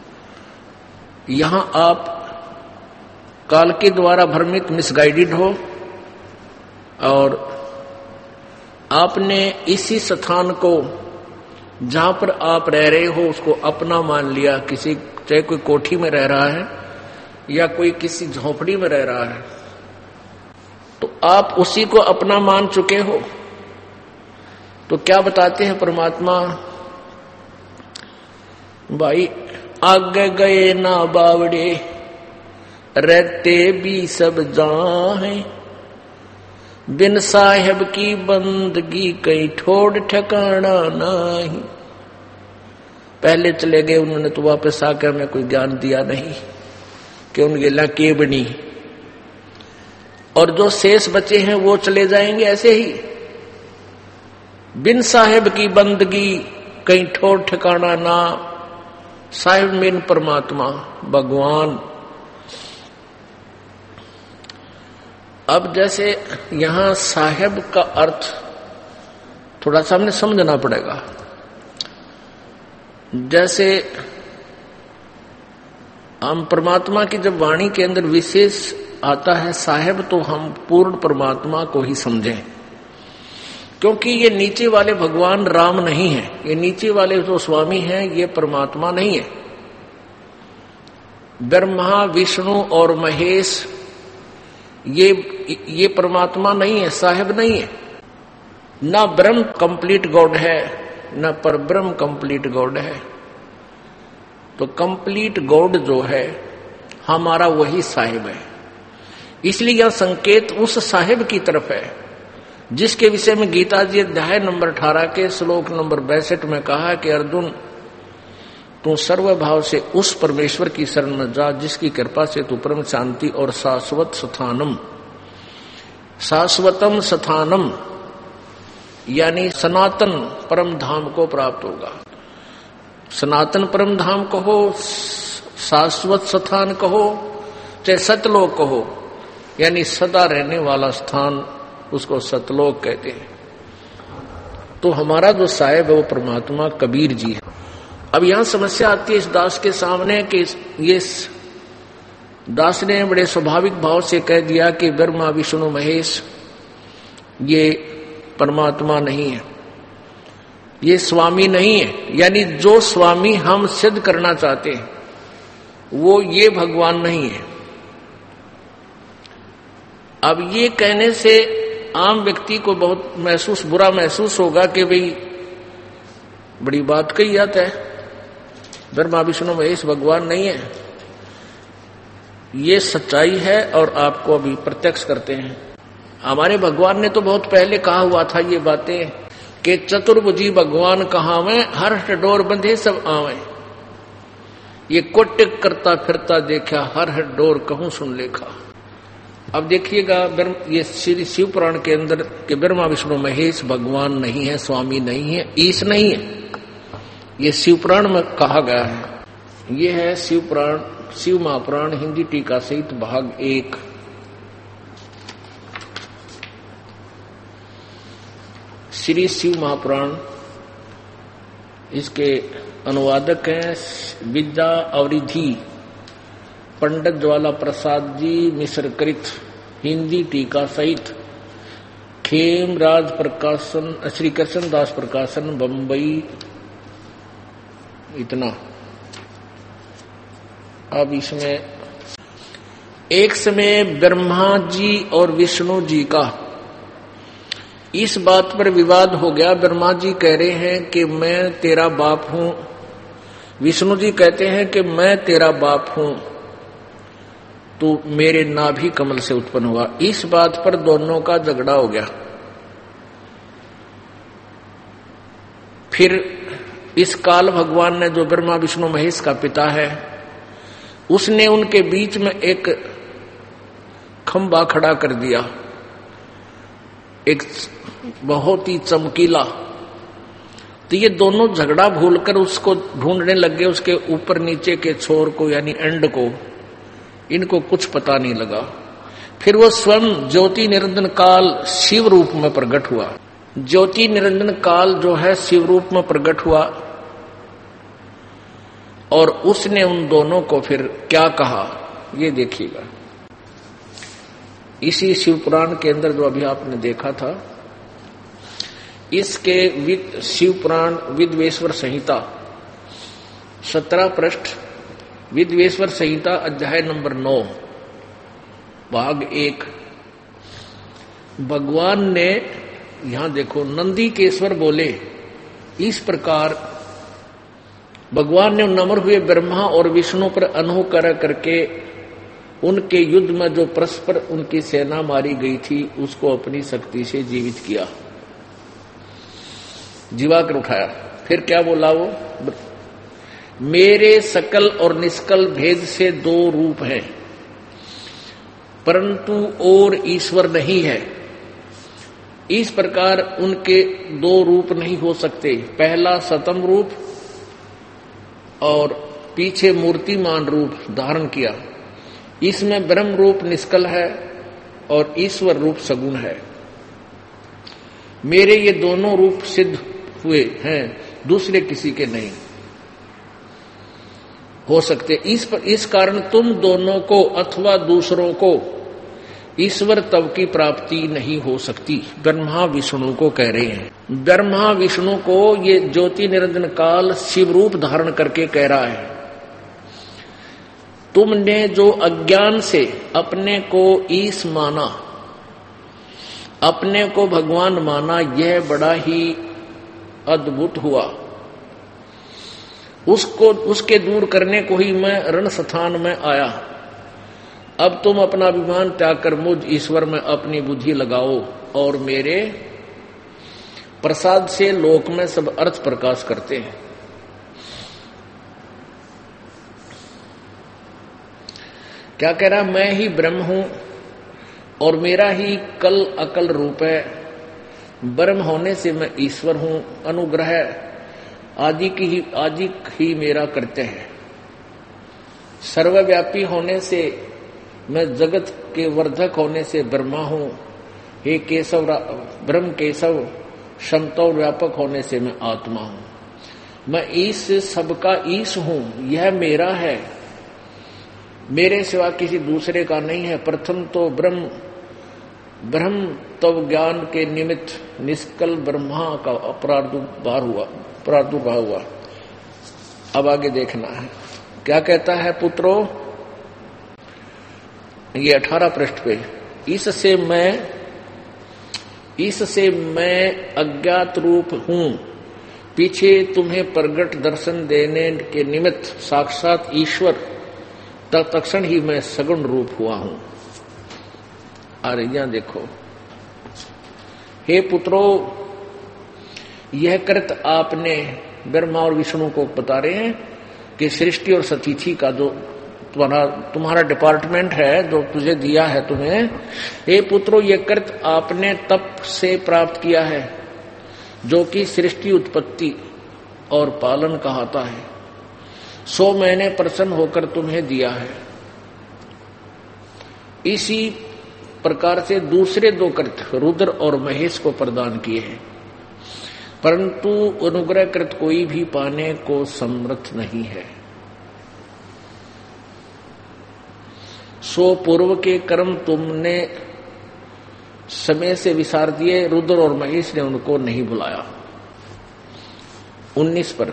यहां आप काल के द्वारा भ्रमित मिसगाइडेड हो और आपने इसी स्थान को जहां पर आप रह रहे हो उसको अपना मान लिया। किसी चाहे कोई कोठी में रह रहा है या कोई किसी झोपड़ी में रह रहा है, तो आप उसी को अपना मान चुके हो। तो क्या बताते हैं परमात्मा? भाई आगे गए ना बावड़े, रहते भी सब जाहे, बिन साहेब की बंदगी कहीं ठोड़ ठिकाना नहीं। पहले चले गए उन्होंने तो वापस आकर हमें कोई ज्ञान दिया नहीं कि उनके लके बनी, और जो शेष बचे हैं वो चले जाएंगे ऐसे ही। बिन साहेब की बंदगी कहीं ठोड़ ठिकाना ना। साहिब मेन परमात्मा भगवान। अब जैसे यहां साहेब का अर्थ थोड़ा सा हमने समझना पड़ेगा। जैसे हम परमात्मा की जब वाणी के अंदर विशेष आता है साहेब, तो हम पूर्ण परमात्मा को ही समझें, क्योंकि ये नीचे वाले भगवान राम नहीं है, ये नीचे वाले जो स्वामी हैं ये परमात्मा नहीं है। ब्रह्मा विष्णु और महेश ये ये परमात्मा नहीं है, साहेब नहीं है। ना ब्रह्म कंप्लीट गॉड है, ना परब्रह्म कंप्लीट गॉड है। तो कंप्लीट गॉड जो है हमारा वही साहिब है। इसलिए यह संकेत उस साहिब की तरफ है जिसके विषय में गीता जी अध्याय नंबर अठारह के श्लोक नंबर बैसठ में कहा कि अर्जुन तू सर्वभाव से उस परमेश्वर की शरण में जा जिसकी कृपा से तू परम शांति और शाश्वत स्थानम शाश्वतम स्थानम यानी सनातन परम धाम को प्राप्त होगा। सनातन परम धाम कहो, शाश्वत स्थान कहो, चाहे सतलोक कहो, यानी सदा रहने वाला स्थान, उसको सतलोक कहते हैं। तो हमारा जो साहेब है वो परमात्मा कबीर जी है। अब यहां समस्या आती है इस दास के सामने कि ये दास ने बड़े स्वाभाविक भाव से कह दिया कि ब्रह्मा विष्णु महेश ये परमात्मा नहीं है, ये स्वामी नहीं है। यानी जो स्वामी हम सिद्ध करना चाहते हैं वो ये भगवान नहीं है। अब ये कहने से आम व्यक्ति को बहुत महसूस बुरा महसूस होगा कि भाई बड़ी बात कही जाता है, ब्रह्मा विष्णु महेश भगवान नहीं है। ये सच्चाई है और आपको अभी प्रत्यक्ष करते हैं। हमारे भगवान ने तो बहुत पहले कहा हुआ था ये बातें कि चतुर्भुजी भगवान कहावे, हर डोर बंधे सब आवे। ये कोटिक करता फिरता देखा, हर हर डोर कहूं सुन लेखा। अब देखिएगा ये श्री शिव पुराण के अंदर कि ब्रह्मा विष्णु महेश भगवान नहीं है, स्वामी नहीं है, ईश नहीं है, ये शिव पुराण में कहा गया है। ये है शिव पुराण, शिव महापुराण हिंदी टीका सहित भाग एक। श्री शिव महापुराण, इसके अनुवादक हैं विद्या अवरिधि पंडित ज्वाला प्रसाद जी मिश्रकृत, हिंदी टीका सहित, खेमराज प्रकाशन, श्री कृष्ण दास प्रकाशन, बंबई। इतना। अब इसमें एक समय ब्रह्मा जी और विष्णु जी का इस बात पर विवाद हो गया। ब्रह्मा जी कह रहे हैं कि मैं तेरा बाप हूं, विष्णु जी कहते हैं कि मैं तेरा बाप हूं, तो मेरे नाभि कमल से उत्पन्न हुआ। इस बात पर दोनों का झगड़ा हो गया। फिर इस काल भगवान ने, जो ब्रह्मा विष्णु महेश का पिता है, उसने उनके बीच में एक खंबा खड़ा कर दिया, एक बहुत ही चमकीला। तो ये दोनों झगड़ा भूलकर उसको ढूंढने लग गए, उसके ऊपर नीचे के छोर को, यानी एंड को। इनको कुछ पता नहीं लगा। फिर वो स्वयं ज्योति निरंजन काल शिव रूप में प्रकट हुआ। ज्योति निरंजन काल जो है शिव रूप में प्रकट हुआ, और उसने उन दोनों को फिर क्या कहा ये देखिएगा। इसी शिव पुराण के अंदर जो अभी आपने देखा था, इसके विद शिव पुराण विद्वेश्वर संहिता सत्रह पृष्ठ, विद्वेश्वर संहिता अध्याय नंबर नौ भाग एक। भगवान ने, यहां देखो, नंदीकेश्वर बोले इस प्रकार भगवान ने नम्र हुए ब्रह्मा और विष्णु पर अनुकरण करके उनके युद्ध में जो परस्पर उनकी सेना मारी गई थी उसको अपनी शक्ति से जीवित किया, जीवा कर उठाया। फिर क्या बोला वो, मेरे सकल और निष्कल भेद से दो रूप हैं, परंतु और ईश्वर नहीं है। इस प्रकार उनके दो रूप नहीं हो सकते। पहला सतम रूप और पीछे मूर्तिमान रूप धारण किया। इसमें ब्रह्म रूप निष्कल है और ईश्वर रूप सगुण है। मेरे ये दोनों रूप सिद्ध हुए हैं, दूसरे किसी के नहीं हो सकते। इस पर इस कारण तुम दोनों को अथवा दूसरों को ईश्वर तब की प्राप्ति नहीं हो सकती। ब्रह्मा विष्णु को कह रहे हैं। ब्रह्मा विष्णु को ये ज्योति निरंजन काल शिव रूप धारण करके कह रहा है, तुमने जो अज्ञान से अपने को ईश माना, अपने को भगवान माना, यह बड़ा ही अद्भुत हुआ। उसको उसके दूर करने को ही मैं रण स्थान में आया। अब तुम अपना अभिमान त्याग कर मुझ ईश्वर में अपनी बुद्धि लगाओ और मेरे प्रसाद से लोक में सब अर्थ प्रकाश करते हैं। क्या कह रहा, मैं ही ब्रह्म हूं और मेरा ही कल अकल रूप है। ब्रह्म होने से मैं ईश्वर हूं। अनुग्रह आदि की ही आदि ही मेरा करते हैं। सर्वव्यापी होने से मैं जगत के वर्धक होने से ब्रह्मा हूं। हे केशव, ब्रह्म केशव, क्षमता और व्यापक होने से मैं आत्मा हूं। मैं ईश सबका ईश हूं, यह मेरा है, मेरे सिवा किसी दूसरे का नहीं है। प्रथम तो ब्रह्म ब्रह्म तब ज्ञान के निमित्त निष्कल ब्रह्मा का प्रादुर्भाव हुआ प्रादुर्भाव हुआ। अब आगे देखना है क्या कहता है पुत्रो, ये अठारह पृष्ठ पे, इससे मैं इससे मैं अज्ञात रूप हूं, पीछे तुम्हें प्रगट दर्शन देने के निमित्त साक्षात ईश्वर तत्क्षण ही मैं सगुण रूप हुआ हूं। अरे यहां देखो, हे पुत्रो, यह कृत आपने ब्रह्मा और विष्णु को बता रहे हैं कि सृष्टि और सतिथि का जो तुम्हारा तुम्हारा डिपार्टमेंट है, जो तुझे दिया है तुम्हें, हे पुत्रो, यह कृत आपने तप से प्राप्त किया है, जो कि सृष्टि उत्पत्ति और पालन कहता है, सो मैंने प्रसन्न होकर तुम्हें दिया है। इसी प्रकार से दूसरे दो कृत रुद्र और महेश को प्रदान किए हैं, परंतु अनुग्रह कृत कोई भी पाने को समर्थ नहीं है। सो पूर्व के कर्म तुमने समय से विसार दिए, रुद्र और महेश ने उनको नहीं बुलाया। उन्नीस पर,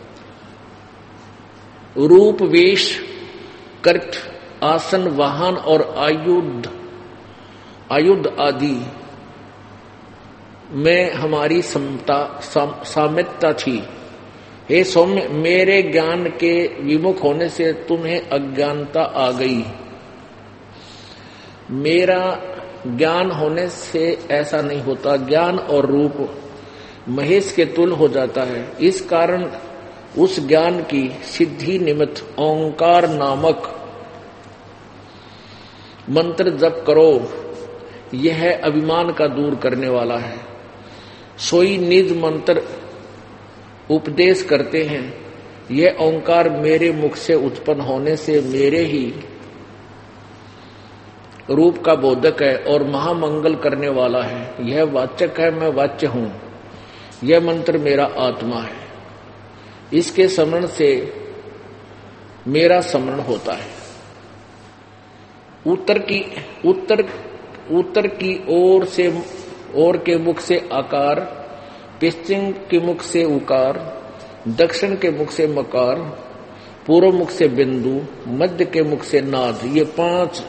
रूप वेश कृत आसन वाहन और आयुध आयुध आदि में हमारी समता साम्यता थी। हे सौम्य, मेरे ज्ञान के विमुख होने से तुम्हें अज्ञानता आ गई। मेरा ज्ञान होने से ऐसा नहीं होता, ज्ञान और रूप महेश के तुल हो जाता है। इस कारण उस ज्ञान की सिद्धि निमित्त ओंकार नामक मंत्र जप करो, यह अभिमान का दूर करने वाला है। सोई निज मंत्र उपदेश करते हैं। यह ओंकार मेरे मुख से उत्पन्न होने से मेरे ही रूप का बोधक है और महामंगल करने वाला है। यह वाचक है, मैं वाच्य हूं। यह मंत्र मेरा आत्मा है, इसके स्मरण से मेरा स्मरण होता है। उत्तर की उत्तर उत्तर की ओर से ओर के मुख से आकार, पश्चिम के मुख से उकार, दक्षिण के मुख से मकार, पूर्व मुख से बिंदु, मध्य के मुख से नाद, ये पांच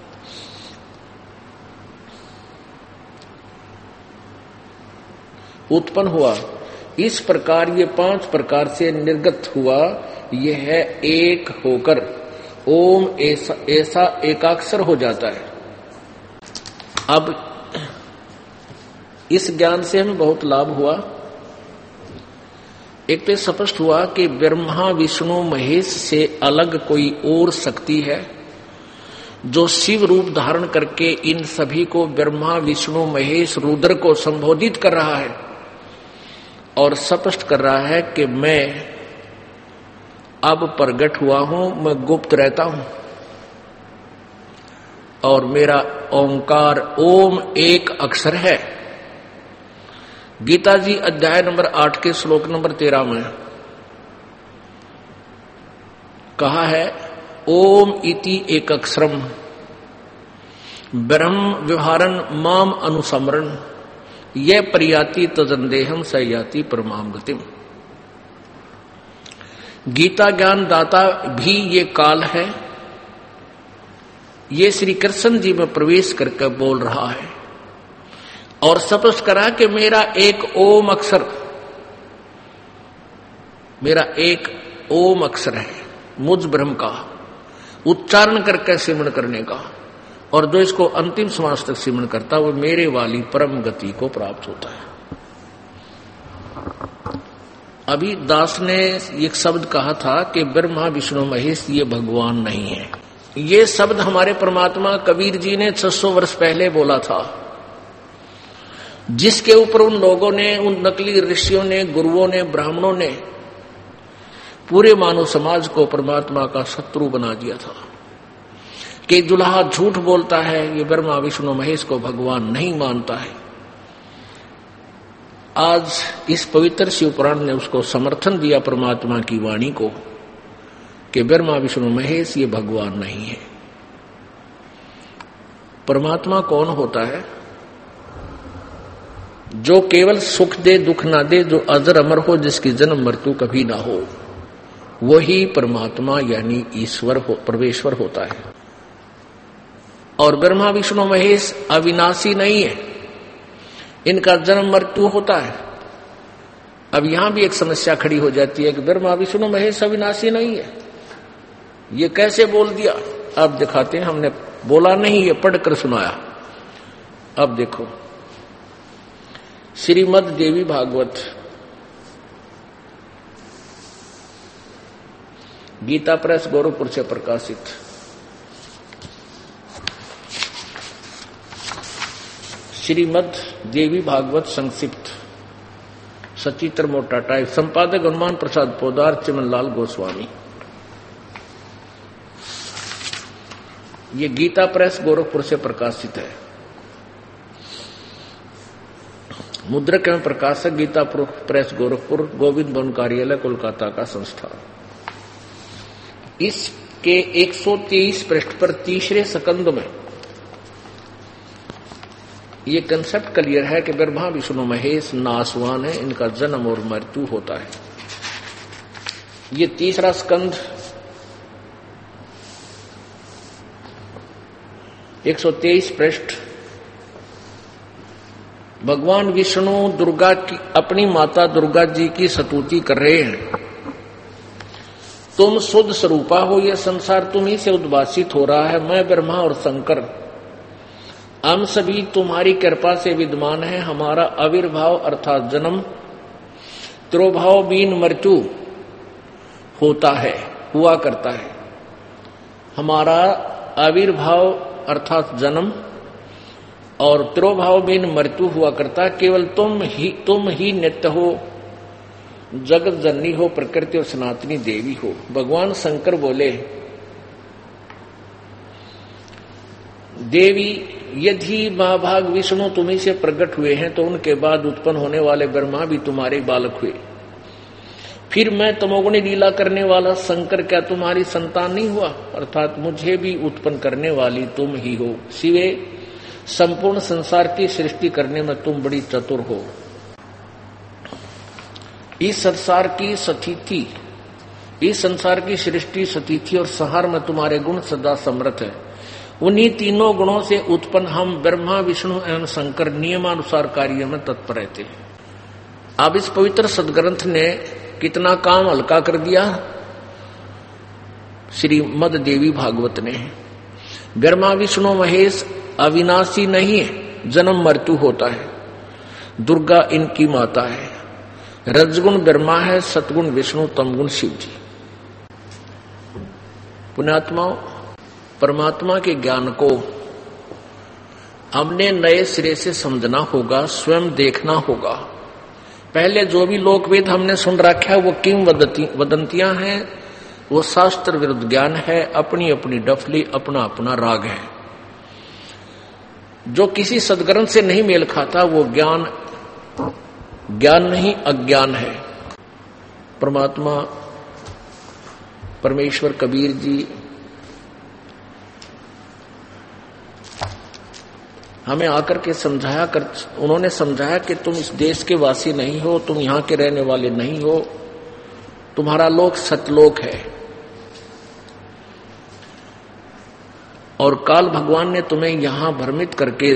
उत्पन्न हुआ। इस प्रकार ये पांच प्रकार से निर्गत हुआ। यह एक होकर ओम ऐसा ऐसा एकाक्षर हो जाता है। अब इस ज्ञान से हमें बहुत लाभ हुआ। एक तो स्पष्ट हुआ कि ब्रह्मा विष्णु महेश से अलग कोई और शक्ति है जो शिव रूप धारण करके इन सभी को ब्रह्मा विष्णु महेश रुद्र को संबोधित कर रहा है और स्पष्ट कर रहा है कि मैं अब प्रगट हुआ हूं, मैं गुप्त रहता हूं और मेरा ओंकार ओम एक अक्षर है। गीता जी अध्याय नंबर आठ के श्लोक नंबर तेरह में कहा है, ओम इति एक अक्षरम ब्रह्म व्यवहारन माम अनुसमरण ये परियाति तजंदेहम सयाति परमाम गतिम। गीता ज्ञान दाता भी ये काल है, ये श्री कृष्ण जी में प्रवेश करके बोल रहा है और स्पष्ट करा कि मेरा एक ओम अक्षर मेरा एक ओम अक्षर है, मुझ ब्रह्म का उच्चारण करके सिमरण करने का, और जो इसको अंतिम समाज तक सिमरण करता है वो मेरे वाली परम गति को प्राप्त होता है। अभी दास ने एक शब्द कहा था कि ब्रह्मा विष्णु महेश ये भगवान नहीं है। ये शब्द हमारे परमात्मा कबीर जी ने छह सौ वर्ष पहले बोला था, जिसके ऊपर उन लोगों ने, उन नकली ऋषियों ने, गुरुओं ने, ब्राह्मणों ने पूरे मानव समाज को परमात्मा का शत्रु बना दिया था कि दुल्हा झूठ बोलता है, ये ब्रह्मा विष्णु महेश को भगवान नहीं मानता है। आज इस पवित्र शिव पुराण ने उसको समर्थन दिया परमात्मा की वाणी को कि ब्रह्मा विष्णु महेश ये भगवान नहीं है। परमात्मा कौन होता है? जो केवल सुख दे दुख ना दे, जो अजर अमर हो, जिसकी जन्म मृत्यु कभी ना हो, वही परमात्मा यानी ईश्वर हो, परमेश्वर होता है। और ब्रह्मा विष्णु महेश अविनाशी नहीं है, इनका जन्म मृत्यु होता है। अब यहां भी एक समस्या खड़ी हो जाती है कि ब्रह्मा विष्णु महेश अविनाशी नहीं है, ये कैसे बोल दिया? अब दिखाते हैं, हमने बोला नहीं, ये पढ़कर सुनाया। अब देखो, श्रीमद् देवी भागवत गीता प्रेस गोरखपुर से प्रकाशित श्रीमद् देवी भागवत संक्षिप्त, सचित्र मोटा टाइप, संपादक हनुमान प्रसाद पोदार, चिमनलाल गोस्वामी। ये गीता प्रेस गोरखपुर से प्रकाशित है। मुद्रक एवं प्रकाशक गीता प्रेस गोरखपुर, गोविंद भवन कार्यालय कोलकाता का संस्थान। इसके एक सौ तेईस पृष्ठ पर तीसरे सकंद में ये कंसेप्ट क्लियर है कि ब्रह्मा विष्णु महेश नासवान है, इनका जन्म और मृत्यु होता है। ये तीसरा स्कंद एक सौ तेईस पृष्ठ, भगवान विष्णु दुर्गा की, अपनी माता दुर्गा जी की स्तुति कर रहे हैं। तुम शुद्ध स्वरूपा हो, यह संसार तुम्ही से उद्भासित हो रहा है। मैं ब्रह्मा और शंकर हम सभी तुम्हारी कृपा से विद्यमान है। हमारा आविर्भाव अर्थात जन्म, तिरोभाव बीन मृत्यु होता है, हुआ करता है। हमारा आविर्भाव अर्थात जन्म और तिरोभाव बिन मृत्यु हुआ करता है। केवल तुम ही तुम ही नित्य हो, जगत जननी हो, प्रकृति और सनातनी देवी हो। भगवान शंकर बोले, देवी यदि महाभाग विष्णु तुम्ही से प्रकट हुए हैं तो उनके बाद उत्पन्न होने वाले ब्रह्मा भी तुम्हारे बालक हुए। फिर मैं तमोगुणी लीला करने वाला शंकर क्या तुम्हारी संतान नहीं हुआ? अर्थात मुझे भी उत्पन्न करने वाली तुम ही हो। शिवे, संपूर्ण संसार की सृष्टि करने में तुम बड़ी चतुर हो। इस संसार की स्थिति, इस संसार की सृष्टि, स्थिति और संहार में तुम्हारे गुण सदा समर्थ है। उन्हीं तीनों गुणों से उत्पन्न हम ब्रह्मा विष्णु एवं शंकर नियमानुसार कार्य में तत्पर रहते हैं। अब इस पवित्र सदग्रंथ ने कितना काम हल्का कर दिया श्रीमद् देवी भागवत ने। ब्रह्मा विष्णु महेश अविनाशी नहीं है, जन्म मृत्यु होता है। दुर्गा इनकी माता है। रजगुण ब्रह्मा है, सतगुण विष्णु, तमगुण शिव जी। पुण्यात्माओं, परमात्मा के ज्ञान को हमने नए सिरे से समझना होगा, स्वयं देखना होगा। पहले जो भी लोक वेद हमने सुन रखा है वो किम वदंतियां हैं, वो शास्त्र विरुद्ध ज्ञान है, अपनी अपनी डफली, अपना अपना राग है। जो किसी सदग्रंथ से नहीं मेल खाता वो ज्ञान ज्ञान नहीं, अज्ञान है। परमात्मा परमेश्वर कबीर जी हमें आकर के समझाया कर उन्होंने समझाया कि तुम इस देश के वासी नहीं हो, तुम यहां के रहने वाले नहीं हो, तुम्हारा लोक सतलोक है। और काल भगवान ने तुम्हें यहां भ्रमित करके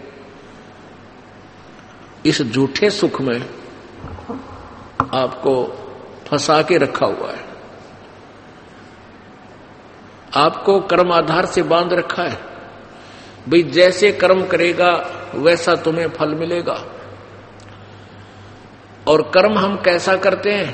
इस झूठे सुख में आपको फंसा के रखा हुआ है, आपको कर्म आधार से बांध रखा है। भाई जैसे कर्म करेगा वैसा तुम्हें फल मिलेगा। और कर्म हम कैसा करते हैं?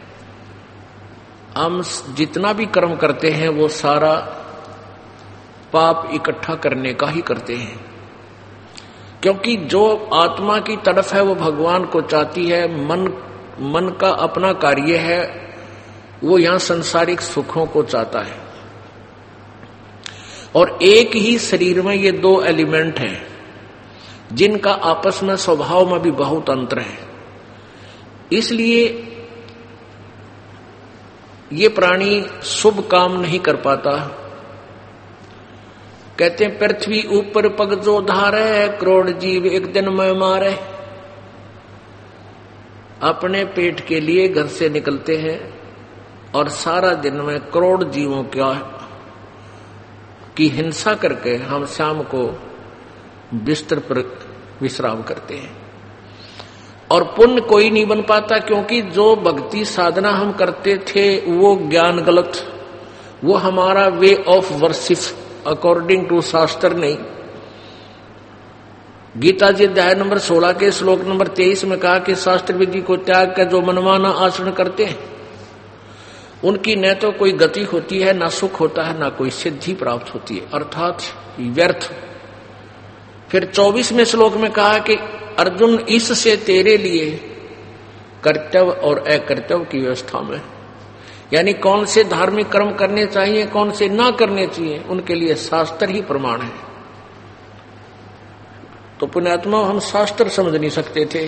हम जितना भी कर्म करते हैं वो सारा पाप इकट्ठा करने का ही करते हैं, क्योंकि जो आत्मा की तरफ है वो भगवान को चाहती है। मन मन का अपना कार्य है, वो यहां संसारिक सुखों को चाहता है। और एक ही शरीर में ये दो एलिमेंट हैं जिनका आपस में स्वभाव में भी बहुत अंतर है। इसलिए ये प्राणी शुभ काम नहीं कर पाता। कहते हैं पृथ्वी ऊपर पग जो धारे, करोड़ जीव एक दिन में मारे। अपने पेट के लिए घर से निकलते हैं और सारा दिन में करोड़ जीवों का की हिंसा करके हम शाम को बिस्तर पर विश्राम करते हैं। और पुण्य कोई नहीं बन पाता, क्योंकि जो भक्ति साधना हम करते थे वो ज्ञान गलत, वो हमारा way of worship according to शास्त्र नहीं। गीता जी अध्याय नंबर सोलह के श्लोक नंबर तेईस में कहा कि शास्त्र विधि को त्याग कर जो मनमाना आचरण करते हैं उनकी न तो कोई गति होती है, ना सुख होता है, ना कोई सिद्धि प्राप्त होती है, अर्थात व्यर्थ। फिर चौबीसवें श्लोक में कहा कि अर्जुन इससे तेरे लिए कर्तव्य और अकर्तव्य की व्यवस्था में, यानी कौन से धार्मिक कर्म करने चाहिए कौन से ना करने चाहिए उनके लिए शास्त्र ही प्रमाण है। तो पुण्यात्मा हम शास्त्र समझ नहीं सकते थे,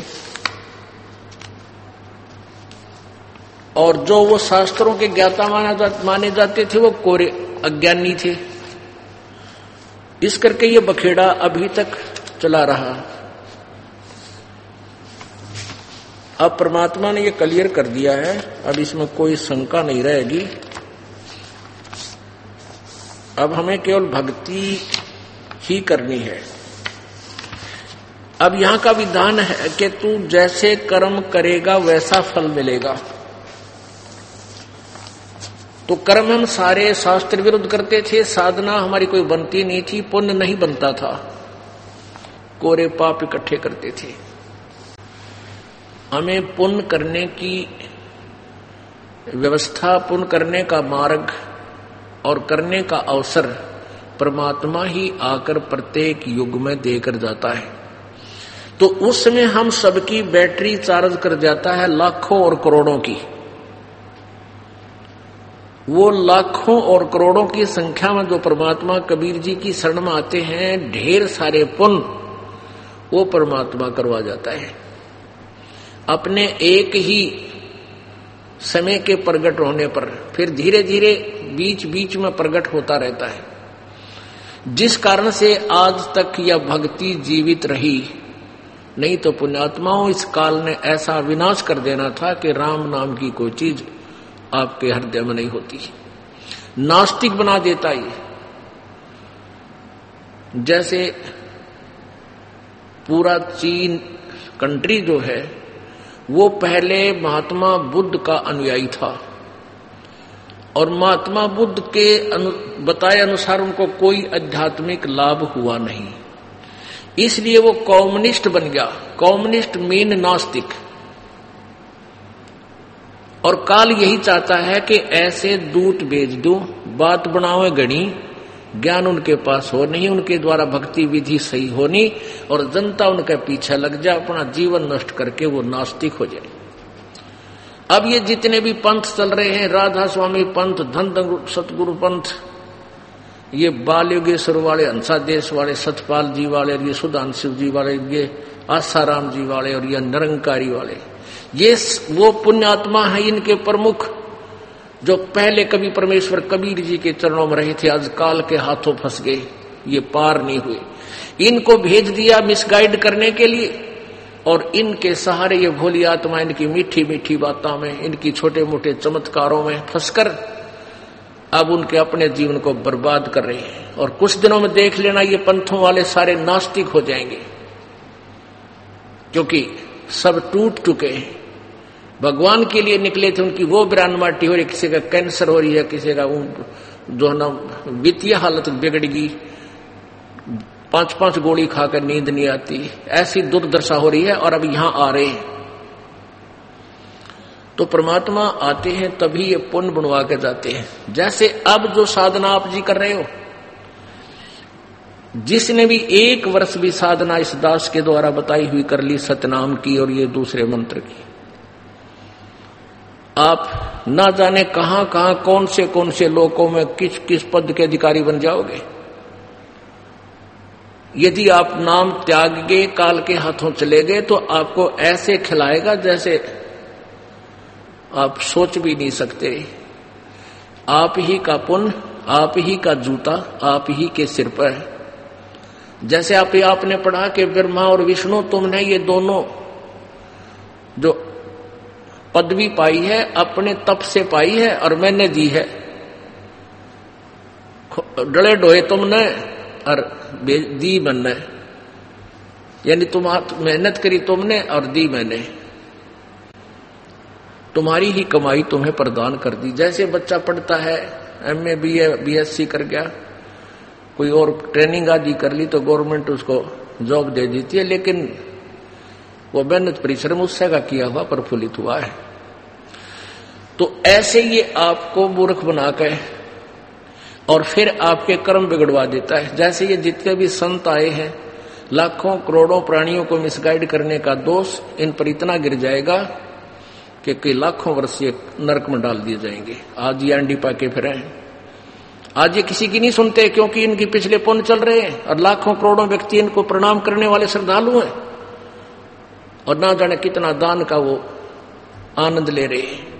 और जो वो शास्त्रों के ज्ञाता माने जाते थे वो कोरे अज्ञानी थे। इस करके ये बखेड़ा अभी तक चला रहा। अब परमात्मा ने ये क्लियर कर दिया है, अब इसमें कोई शंका नहीं रहेगी। अब हमें केवल भक्ति ही करनी है। अब यहां का विधान है कि तू जैसे कर्म करेगा वैसा फल मिलेगा। तो कर्म हम सारे शास्त्र विरुद्ध करते थे, साधना हमारी कोई बनती नहीं थी, पुण्य नहीं बनता था, कोरे पाप इकट्ठे करते थे। हमें पुण्य करने की व्यवस्था, पुण्य करने का मार्ग और करने का अवसर परमात्मा ही आकर प्रत्येक युग में देकर जाता है। तो उसमें हम सबकी बैटरी चार्ज कर जाता है लाखों और करोड़ों की। वो लाखों और करोड़ों की संख्या में जो परमात्मा कबीर जी की शरण में आते हैं, ढेर सारे पुण्य वो परमात्मा करवा जाता है अपने एक ही समय के प्रकट होने पर। फिर धीरे धीरे बीच बीच में प्रकट होता रहता है, जिस कारण से आज तक यह भक्ति जीवित रही। नहीं तो पुण्यात्माओं इस काल ने ऐसा विनाश कर देना था कि राम नाम की कोई चीज आपके हृदय में नहीं होती, नास्तिक बना देता ये। जैसे पूरा चीन कंट्री जो है वो पहले महात्मा बुद्ध का अनुयायी था, और महात्मा बुद्ध के अनु, बताए अनुसार उनको कोई आध्यात्मिक लाभ हुआ नहीं, इसलिए वो कम्युनिस्ट बन गया। कम्युनिस्ट मीन नास्तिक। और काल यही चाहता है कि ऐसे दूत भेज दो, बात बनावे गणी, ज्ञान उनके पास हो नहीं, उनके द्वारा भक्ति विधि सही होनी, और जनता उनके पीछे लग जाए, अपना जीवन नष्ट करके वो नास्तिक हो जाए। अब ये जितने भी पंथ चल रहे हैं, राधा स्वामी पंथ, धन सतगुरु पंथ, ये बाल योगेश्वर वाले, हंसादेश वाले, सतपाल जी वाले, ये सुधांशु जी वाले, ये आसाराम जी वाले, और ये निरंकारी वाले, ये वो पुण्यात्मा है इनके प्रमुख, जो पहले कभी परमेश्वर कबीर जी के चरणों में रहे थे, आज काल के हाथों फंस गए, ये पार नहीं हुए। इनको भेज दिया मिसगाइड करने के लिए, और इनके सहारे ये भोली आत्मा इनकी मीठी मीठी बातों में, इनकी छोटे मोटे चमत्कारों में फंसकर अब उनके अपने जीवन को बर्बाद कर रहे हैं। और कुछ दिनों में देख लेना ये पंथों वाले सारे नास्तिक हो जाएंगे, क्योंकि सब टूट चुके हैं। भगवान के लिए निकले थे, उनकी वो बिरान माटी हो रही, किसी का कैंसर हो रही है, किसी का जो है ना वित्तीय हालत बिगड़गी, पांच पांच गोली खाकर नींद नहीं आती, ऐसी दुर्दशा हो रही है, और अब यहां आ रहे हैं। तो परमात्मा आते हैं तभी ये पुण्य बनवा के जाते हैं। जैसे अब जो साधना आप जी कर रहे हो, जिसने भी एक वर्ष भी साधना इस दास के द्वारा बताई हुई कर ली, सतनाम की और ये दूसरे मंत्र की, आप ना जाने कहां कहां कौन से कौन से लोकों में किस किस पद के अधिकारी बन जाओगे। यदि आप नाम त्याग के काल के हाथों चले गए तो आपको ऐसे खिलाएगा जैसे आप सोच भी नहीं सकते। आप ही का पुण्य, आप ही का जूता आप ही के सिर पर है। जैसे आप आपने पढ़ा कि ब्रह्मा और विष्णु तुमने ये दोनों जो पदवी पाई है अपने तप से पाई है और मैंने दी है। डले डोए तुमने और दी मैंने, यानी तुम मेहनत करी तुमने और दी मैंने, तुम्हारी ही कमाई तुम्हें प्रदान कर दी। जैसे बच्चा पढ़ता है M A B A B S C कर गया, कोई और ट्रेनिंग आदि कर ली तो गवर्नमेंट उसको जॉब दे देती है, लेकिन वो मेहनत परिश्रम उससे का किया हुआ प्रफुल्लित हुआ है। तो ऐसे ये आपको मूर्ख बनाकर और फिर आपके कर्म बिगड़वा देता है। जैसे ये जितने भी संत आए हैं, लाखों करोड़ों प्राणियों को मिसगाइड करने का दोष इन पर इतना गिर जाएगा कि कई लाखों वर्ष ये नरक में डाल दिए जाएंगे। आज ये अंडी पाके फिरे हैं, आज ये किसी की नहीं सुनते क्योंकि इनके पिछले पुण्य चल रहे हैं और लाखों करोड़ों व्यक्ति इनको प्रणाम करने वाले श्रद्धालु हैं और ना जाने कितना दान का वो आनंद ले रहे हैं।